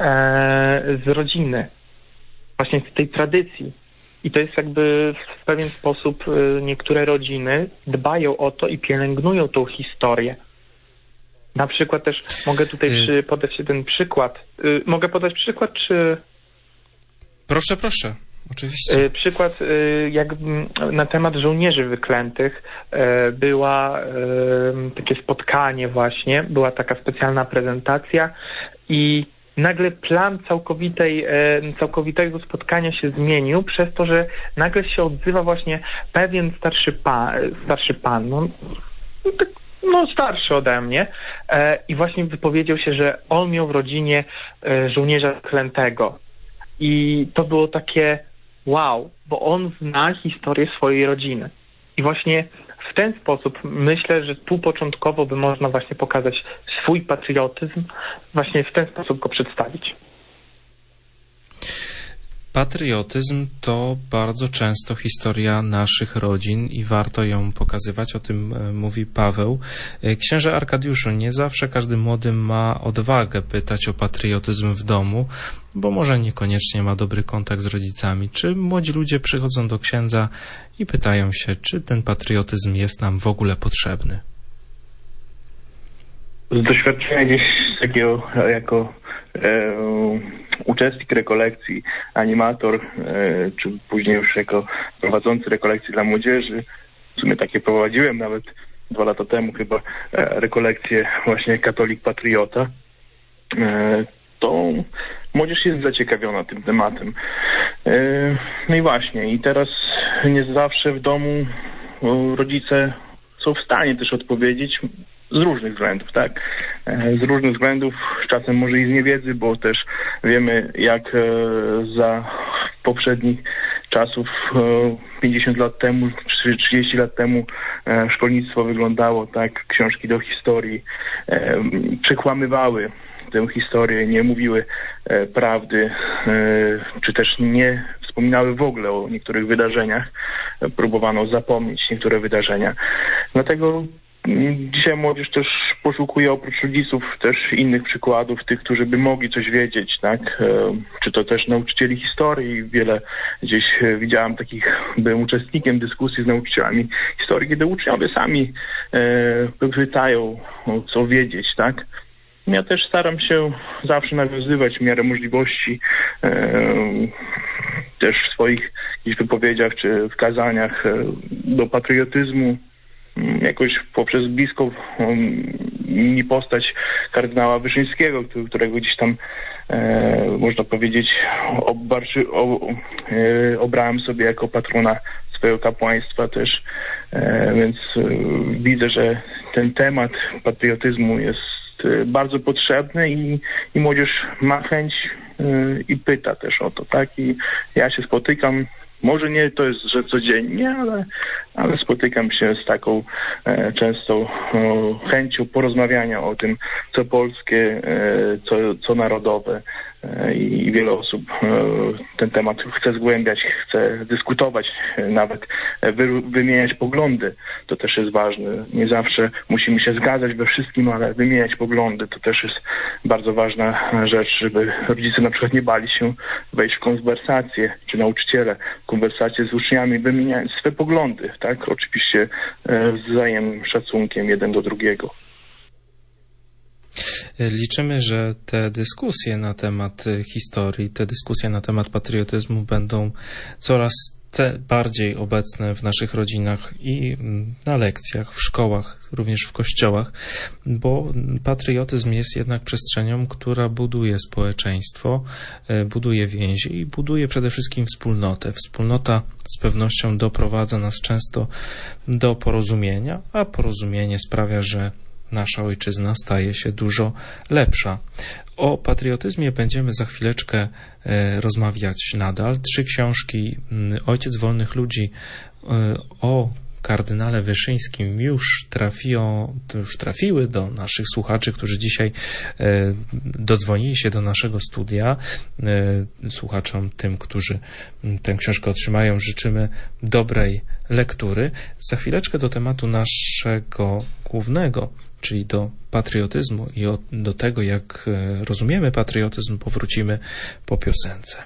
z rodziny, właśnie z tej tradycji. I to jest jakby w pewien sposób niektóre rodziny dbają o to i pielęgnują tą historię. Na przykład też mogę tutaj podać jeden przykład. Mogę podać przykład, czy... Proszę, oczywiście. Przykład jak na temat żołnierzy wyklętych była takie spotkanie właśnie, była taka specjalna prezentacja i nagle plan całkowitego spotkania się zmienił przez to, że nagle się odzywa właśnie pewien starszy pan, starszy ode mnie i właśnie wypowiedział się, że on miał w rodzinie żołnierza wyklętego. I to było takie wow, bo on zna historię swojej rodziny. I właśnie w ten sposób myślę, że tu początkowo by można właśnie pokazać swój patriotyzm, właśnie w ten sposób go przedstawić. Patriotyzm to bardzo często historia naszych rodzin i warto ją pokazywać, o tym mówi Paweł. Księże Arkadiuszu, nie zawsze każdy młody ma odwagę pytać o patriotyzm w domu, bo może niekoniecznie ma dobry kontakt z rodzicami. Czy młodzi ludzie przychodzą do księdza i pytają się, czy ten patriotyzm jest nam w ogóle potrzebny? Z doświadczenia gdzieś takiego jako uczestnik rekolekcji, animator, czy później już jako prowadzący rekolekcje dla młodzieży. W sumie takie prowadziłem nawet 2 lata temu chyba rekolekcję właśnie Katolik Patriota. To młodzież jest zaciekawiona tym tematem. No i właśnie, i teraz nie zawsze w domu rodzice są w stanie też odpowiedzieć z różnych względów, tak? Z różnych względów, czasem może i z niewiedzy, bo też wiemy, jak za poprzednich czasów 50 lat temu, czy 30 lat temu szkolnictwo wyglądało, tak? Książki do historii przekłamywały tę historię, nie mówiły prawdy, czy też nie wspominały w ogóle o niektórych wydarzeniach. Próbowano zapomnieć niektóre wydarzenia. Dlatego dzisiaj młodzież też poszukuje oprócz rodziców też innych przykładów, tych, którzy by mogli coś wiedzieć, tak? Czy to też nauczycieli historii. Wiele gdzieś widziałem takich, byłem uczestnikiem dyskusji z nauczycielami historii, kiedy uczniowie sami pytają, co wiedzieć, tak? Ja też staram się zawsze nawiązywać w miarę możliwości też w swoich jakichś wypowiedziach czy w kazaniach do patriotyzmu, jakoś poprzez bliską mi postać kardynała Wyszyńskiego, którego gdzieś tam można powiedzieć obrałem sobie jako patrona swojego kapłaństwa też, więc widzę, że ten temat patriotyzmu jest bardzo potrzebny i młodzież ma chęć i pyta też o to, tak? I ja się spotykam, może nie to jest, że codziennie, ale spotykam się z taką częstą chęcią porozmawiania o tym, co polskie, co narodowe, i wiele osób ten temat chce zgłębiać, chce dyskutować, nawet wymieniać poglądy. To też jest ważne. Nie zawsze musimy się zgadzać we wszystkim, ale wymieniać poglądy to też jest bardzo ważna rzecz, żeby rodzice na przykład nie bali się wejść w konwersację, czy nauczyciele w konwersację z uczniami, wymieniając swe poglądy, tak? Oczywiście z wzajemnym szacunkiem jeden do drugiego. Liczymy, że te dyskusje na temat historii, te dyskusje na temat patriotyzmu będą coraz bardziej obecne w naszych rodzinach i na lekcjach, w szkołach, również w kościołach, bo patriotyzm jest jednak przestrzenią, która buduje społeczeństwo, buduje więzi i buduje przede wszystkim wspólnotę. Wspólnota z pewnością doprowadza nas często do porozumienia, a porozumienie sprawia, że nasza ojczyzna staje się dużo lepsza. O patriotyzmie będziemy za chwileczkę rozmawiać nadal. 3 książki Ojciec Wolnych Ludzi o kardynale Wyszyńskim już trafiły do naszych słuchaczy, którzy dzisiaj dodzwonili się do naszego studia. Słuchaczom, tym, którzy tę książkę otrzymają, życzymy dobrej lektury. Za chwileczkę do tematu naszego głównego, czyli do patriotyzmu i do tego, jak rozumiemy patriotyzm, powrócimy po piosence.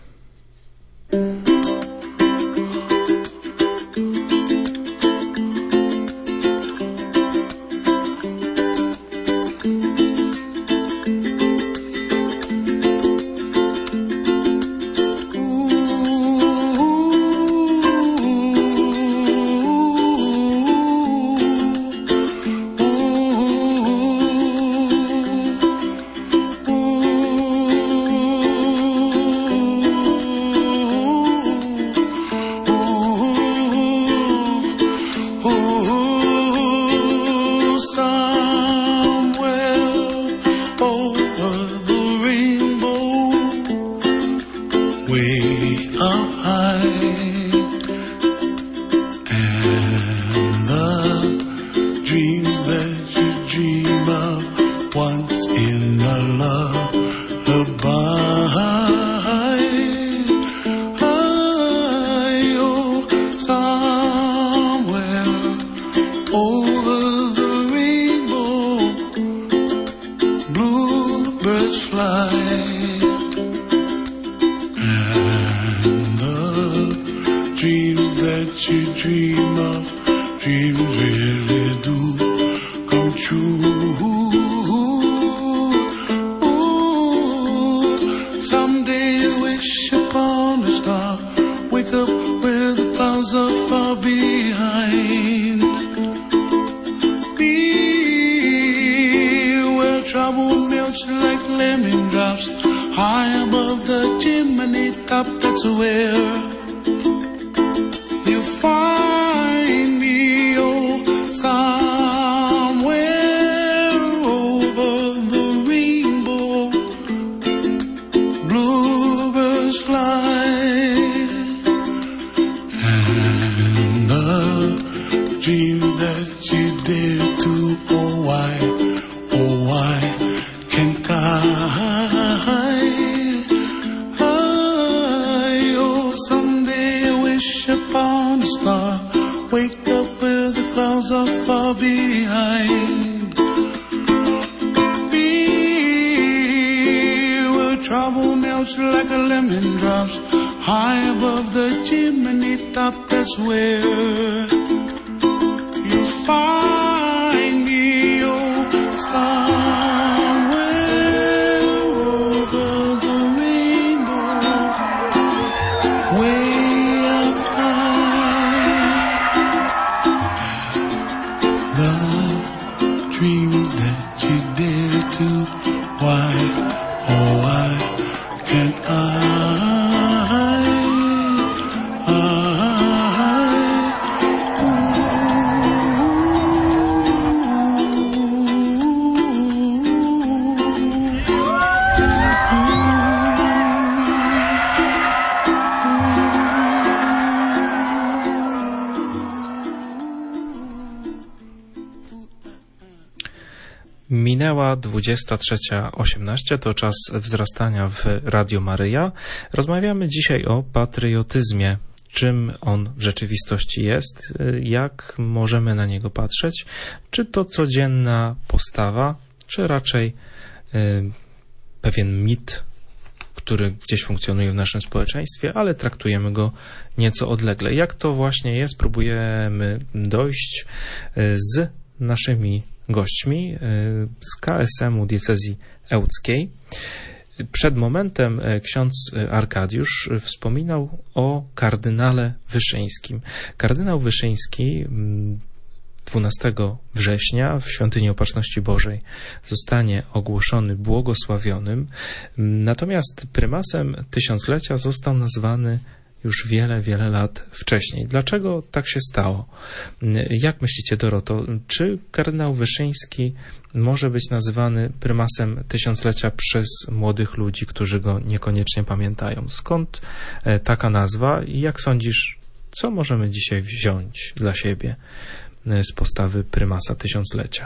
Minęła 23:18, to czas wzrastania w Radio Maryja. Rozmawiamy dzisiaj o patriotyzmie. Czym on w rzeczywistości jest, jak możemy na niego patrzeć, czy to codzienna postawa, czy raczej pewien mit, który gdzieś funkcjonuje w naszym społeczeństwie, ale traktujemy go nieco odlegle. Jak to właśnie jest, próbujemy dojść z naszymi gośćmi z KSM-u diecezji ełckiej. Przed momentem ksiądz Arkadiusz wspominał o kardynale Wyszyńskim. Kardynał Wyszyński 12 września w Świątyni Opatrzności Bożej zostanie ogłoszony błogosławionym, natomiast prymasem tysiąclecia został nazwany już wiele lat wcześniej. Dlaczego tak się stało? Jak myślicie, Doroto, czy kardynał Wyszyński może być nazywany prymasem tysiąclecia przez młodych ludzi, którzy go niekoniecznie pamiętają? Skąd taka nazwa i jak sądzisz, co możemy dzisiaj wziąć dla siebie z postawy prymasa tysiąclecia?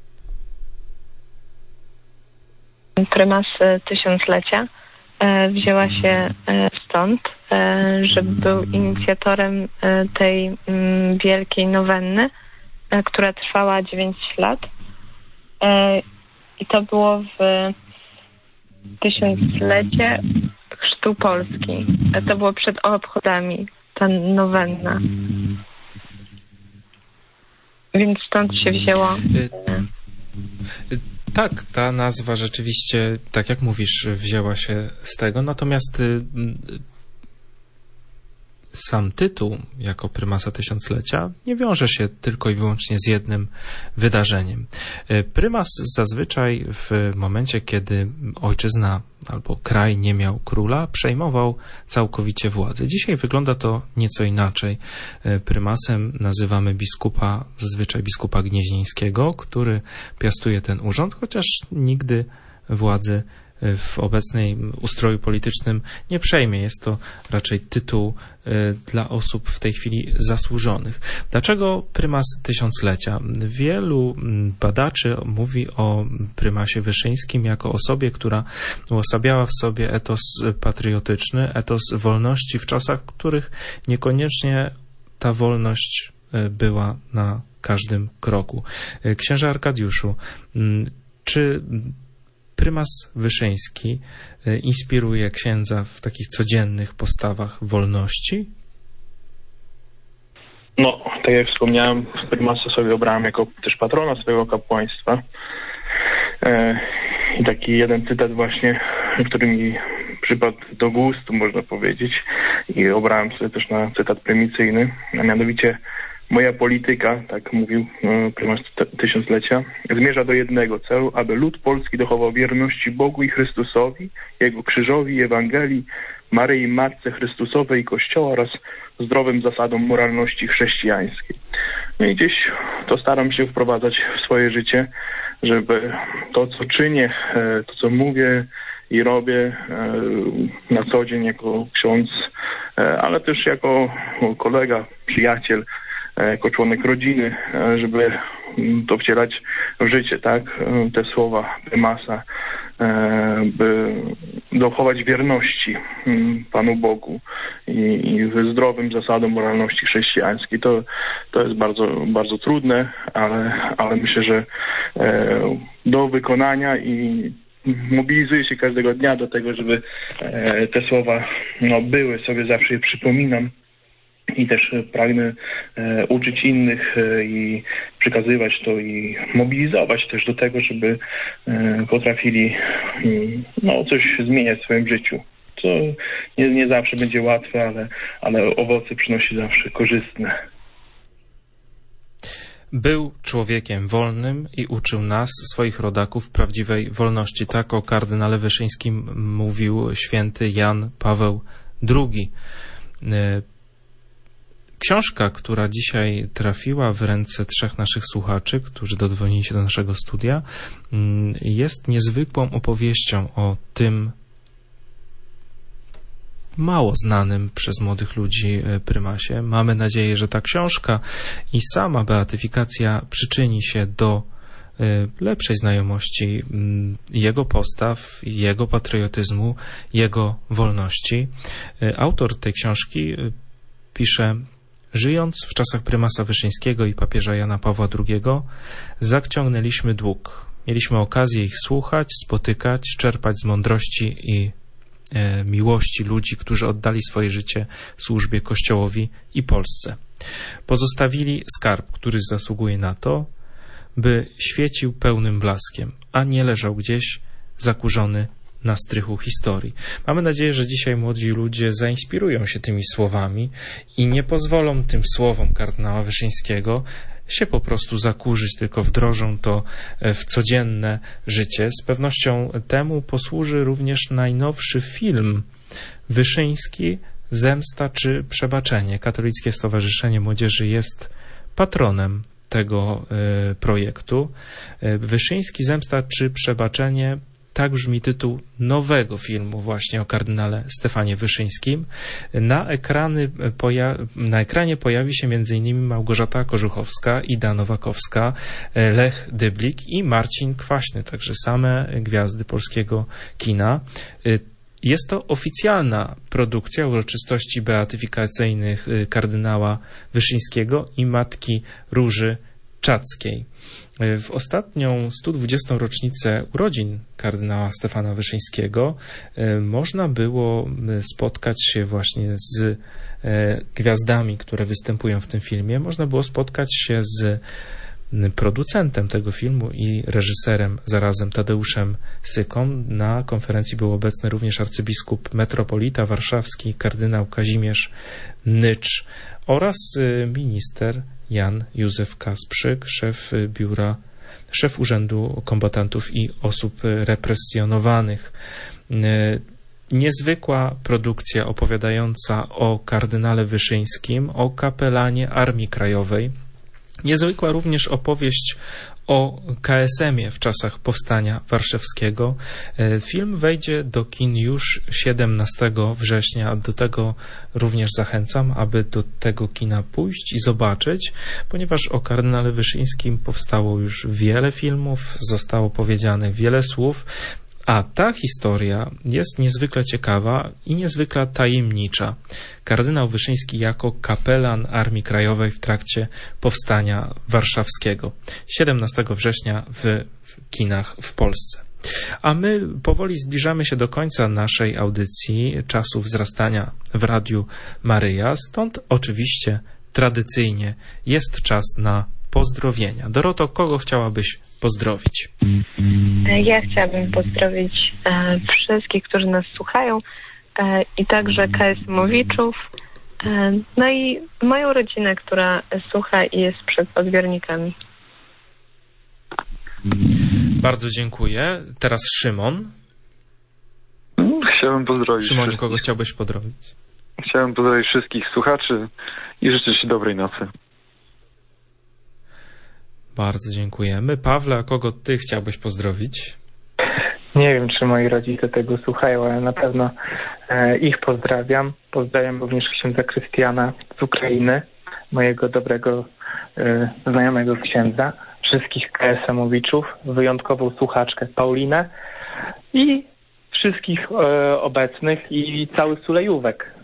Prymas tysiąclecia wzięła się stąd, że był inicjatorem tej wielkiej nowenny, która trwała 9 lat. I to było w tysiąclecie chrztu Polski. To było przed obchodami, ta nowenna. Więc stąd się wzięło. Tak, ta nazwa rzeczywiście, tak jak mówisz, wzięła się z tego, natomiast sam tytuł jako prymasa tysiąclecia nie wiąże się tylko i wyłącznie z jednym wydarzeniem. Prymas zazwyczaj w momencie, kiedy ojczyzna albo kraj nie miał króla, przejmował całkowicie władzę. Dzisiaj wygląda to nieco inaczej. Prymasem nazywamy biskupa, zazwyczaj biskupa gnieźnieńskiego, który piastuje ten urząd, chociaż nigdy władzy w obecnym ustroju politycznym nie przejmie. Jest to raczej tytuł dla osób w tej chwili zasłużonych. Dlaczego prymas tysiąclecia? Wielu badaczy mówi o prymasie Wyszyńskim jako osobie, która uosabiała w sobie etos patriotyczny, etos wolności w czasach, w których niekoniecznie ta wolność była na każdym kroku. Księże Arkadiuszu, czy prymas Wyszyński inspiruje księdza w takich codziennych postawach wolności? No, tak jak wspomniałem, prymasa sobie obrałem jako też patrona swojego kapłaństwa. I taki jeden cytat właśnie, który mi przypadł do gustu, można powiedzieć, i obrałem sobie też na cytat prymicyjny, a mianowicie: moja polityka, tak mówił prymas tysiąclecia, zmierza do jednego celu, aby lud polski dochował wierności Bogu i Chrystusowi, Jego krzyżowi, Ewangelii, Maryi Matce Chrystusowej i Kościoła oraz zdrowym zasadom moralności chrześcijańskiej. No i gdzieś to staram się wprowadzać w swoje życie, żeby to, co czynię, to, co mówię i robię na co dzień jako ksiądz, ale też jako kolega, przyjaciel, jako członek rodziny, żeby to wcielać w życie, tak? Te słowa prymasa, by dochować wierności Panu Bogu i zdrowym zasadom moralności chrześcijańskiej. To jest bardzo trudne, ale myślę, że do wykonania i mobilizuję się każdego dnia do tego, żeby te słowa były, sobie zawsze je przypominam. I też pragnę uczyć innych i przekazywać to i mobilizować też do tego, żeby potrafili coś zmieniać w swoim życiu. Co nie zawsze będzie łatwe, ale owoce przynosi zawsze korzystne. Był człowiekiem wolnym i uczył nas, swoich rodaków, prawdziwej wolności. Tak o kardynale Wyszyńskim mówił święty Jan Paweł II. Książka, która dzisiaj trafiła w ręce 3 naszych słuchaczy, którzy dodzwonili się do naszego studia, jest niezwykłą opowieścią o tym mało znanym przez młodych ludzi prymasie. Mamy nadzieję, że ta książka i sama beatyfikacja przyczyni się do lepszej znajomości jego postaw, jego patriotyzmu, jego wolności. Autor tej książki pisze: żyjąc w czasach prymasa Wyszyńskiego i papieża Jana Pawła II, zaciągnęliśmy dług. Mieliśmy okazję ich słuchać, spotykać, czerpać z mądrości i miłości ludzi, którzy oddali swoje życie służbie Kościołowi i Polsce. Pozostawili skarb, który zasługuje na to, by świecił pełnym blaskiem, a nie leżał gdzieś zakurzony na strychu historii. Mamy nadzieję, że dzisiaj młodzi ludzie zainspirują się tymi słowami i nie pozwolą tym słowom kardynała Wyszyńskiego się po prostu zakurzyć, tylko wdrożą to w codzienne życie. Z pewnością temu posłuży również najnowszy film Wyszyński, Zemsta czy Przebaczenie. Katolickie Stowarzyszenie Młodzieży jest patronem tego projektu. Wyszyński, Zemsta czy Przebaczenie, tak brzmi tytuł nowego filmu właśnie o kardynale Stefanie Wyszyńskim. Na ekranie pojawi się m.in. Małgorzata Kożuchowska, Ida Nowakowska, Lech Dyblik i Marcin Kwaśny, także same gwiazdy polskiego kina. Jest to oficjalna produkcja uroczystości beatyfikacyjnych kardynała Wyszyńskiego i matki Róży Czackiej. W ostatnią 120. rocznicę urodzin kardynała Stefana Wyszyńskiego można było spotkać się właśnie z gwiazdami, które występują w tym filmie. Można było spotkać się z producentem tego filmu i reżyserem zarazem Tadeuszem Syką. Na konferencji był obecny również arcybiskup metropolita warszawski kardynał Kazimierz Nycz oraz minister Jan Józef Kasprzyk, szef Urzędu Kombatantów i Osób Represjonowanych. Niezwykła produkcja opowiadająca o kardynale Wyszyńskim, o kapelanie Armii Krajowej. Niezwykła również opowieść o KSM-ie w czasach Powstania Warszawskiego. Film wejdzie do kin już 17 września. Do tego również zachęcam, aby do tego kina pójść i zobaczyć, ponieważ o kardynale Wyszyńskim powstało już wiele filmów, zostało powiedzianych wiele słów, a ta historia jest niezwykle ciekawa i niezwykle tajemnicza. Kardynał Wyszyński jako kapelan Armii Krajowej w trakcie Powstania Warszawskiego. 17 września w kinach w Polsce. A my powoli zbliżamy się do końca naszej audycji, czasu wzrastania w Radiu Maryja. Stąd oczywiście tradycyjnie jest czas na pozdrowienia. Doroto, kogo chciałabyś pozdrowić? Ja chciałabym pozdrowić wszystkich, którzy nas słuchają i także KSM-owiczów, no i moją rodzinę, która słucha i jest przed odbiornikami. Bardzo dziękuję. Teraz Szymon. Chciałem pozdrowić. Szymonie, kogo chciałbyś pozdrowić? Chciałem pozdrowić wszystkich słuchaczy i życzyć dobrej nocy. Bardzo dziękujemy. Pawle, a kogo ty chciałbyś pozdrowić? Nie wiem, czy moi rodzice tego słuchają, ale na pewno ich pozdrawiam. Pozdrawiam również księdza Krystiana z Ukrainy, mojego dobrego znajomego księdza, wszystkich KSM-owiczów, wyjątkową słuchaczkę Paulinę i wszystkich obecnych i cały Sulejówek.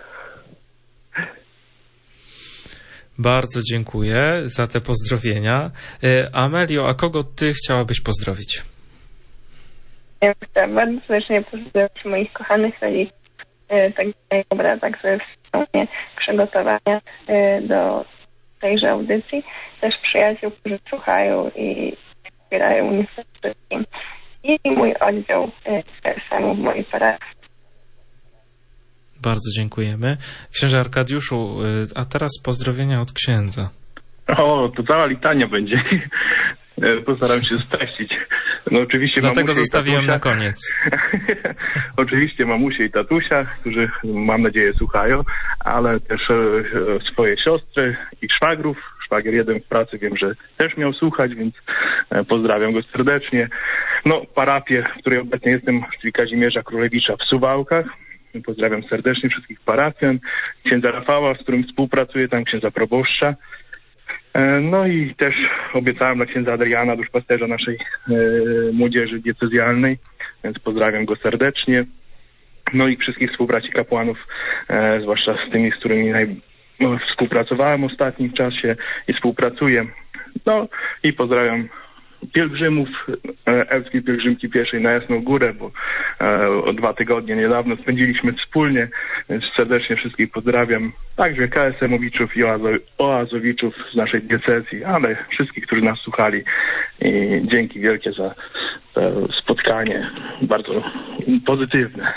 Bardzo dziękuję za te pozdrowienia. Amelio, a kogo ty chciałabyś pozdrowić? Ja chciałam bardzo serdecznie pozdrowić moich kochanych rodziców, tak mojego brata, który wspólnie przygotowania do tejże audycji, też przyjaciół, którzy słuchają i wspierają mnie w tym wszystkim. I mój oddział KSM w mojej parafii. Bardzo dziękujemy. Księże Arkadiuszu, a teraz pozdrowienia od księdza. O, to cała litania będzie. Postaram się streścić. No oczywiście dlatego zostawiłem na koniec. Oczywiście mamusie i tatusia, którzy mam nadzieję słuchają, ale też swoje siostry i szwagrów. Szwagier jeden w pracy wiem, że też miał słuchać, więc pozdrawiam go serdecznie. No, parafię, w której obecnie jestem, czyli Kazimierza Królewicza w Suwałkach. Pozdrawiam serdecznie wszystkich parafian, księdza Rafała, z którym współpracuję, tam księdza proboszcza. No i też obiecałem dla księdza Adriana, duszpasterza naszej młodzieży diecezjalnej, więc pozdrawiam go serdecznie. No i wszystkich współbraci kapłanów, zwłaszcza z tymi, z którymi współpracowałem w ostatnim czasie i współpracuję. No i pozdrawiam pielgrzymów Elskiej Pielgrzymki Pieszej na Jasną Górę, bo 2 tygodnie niedawno spędziliśmy wspólnie, więc serdecznie wszystkich pozdrawiam. Także KSM-owiczów i oazowiczów z naszej diecezji, ale wszystkich, którzy nas słuchali. I dzięki wielkie za to spotkanie, bardzo pozytywne.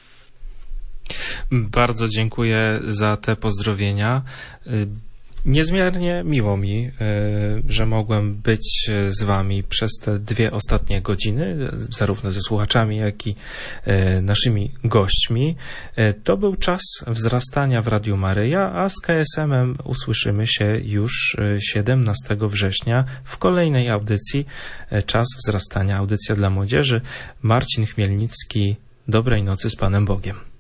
Bardzo dziękuję za te pozdrowienia. Niezmiernie miło mi, że mogłem być z wami przez te 2 ostatnie godziny, zarówno ze słuchaczami, jak i naszymi gośćmi. To był czas wzrastania w Radiu Maryja, a z KSM-em usłyszymy się już 17 września w kolejnej audycji Czas wzrastania, audycja dla młodzieży. Marcin Chmielnicki, dobrej nocy z Panem Bogiem.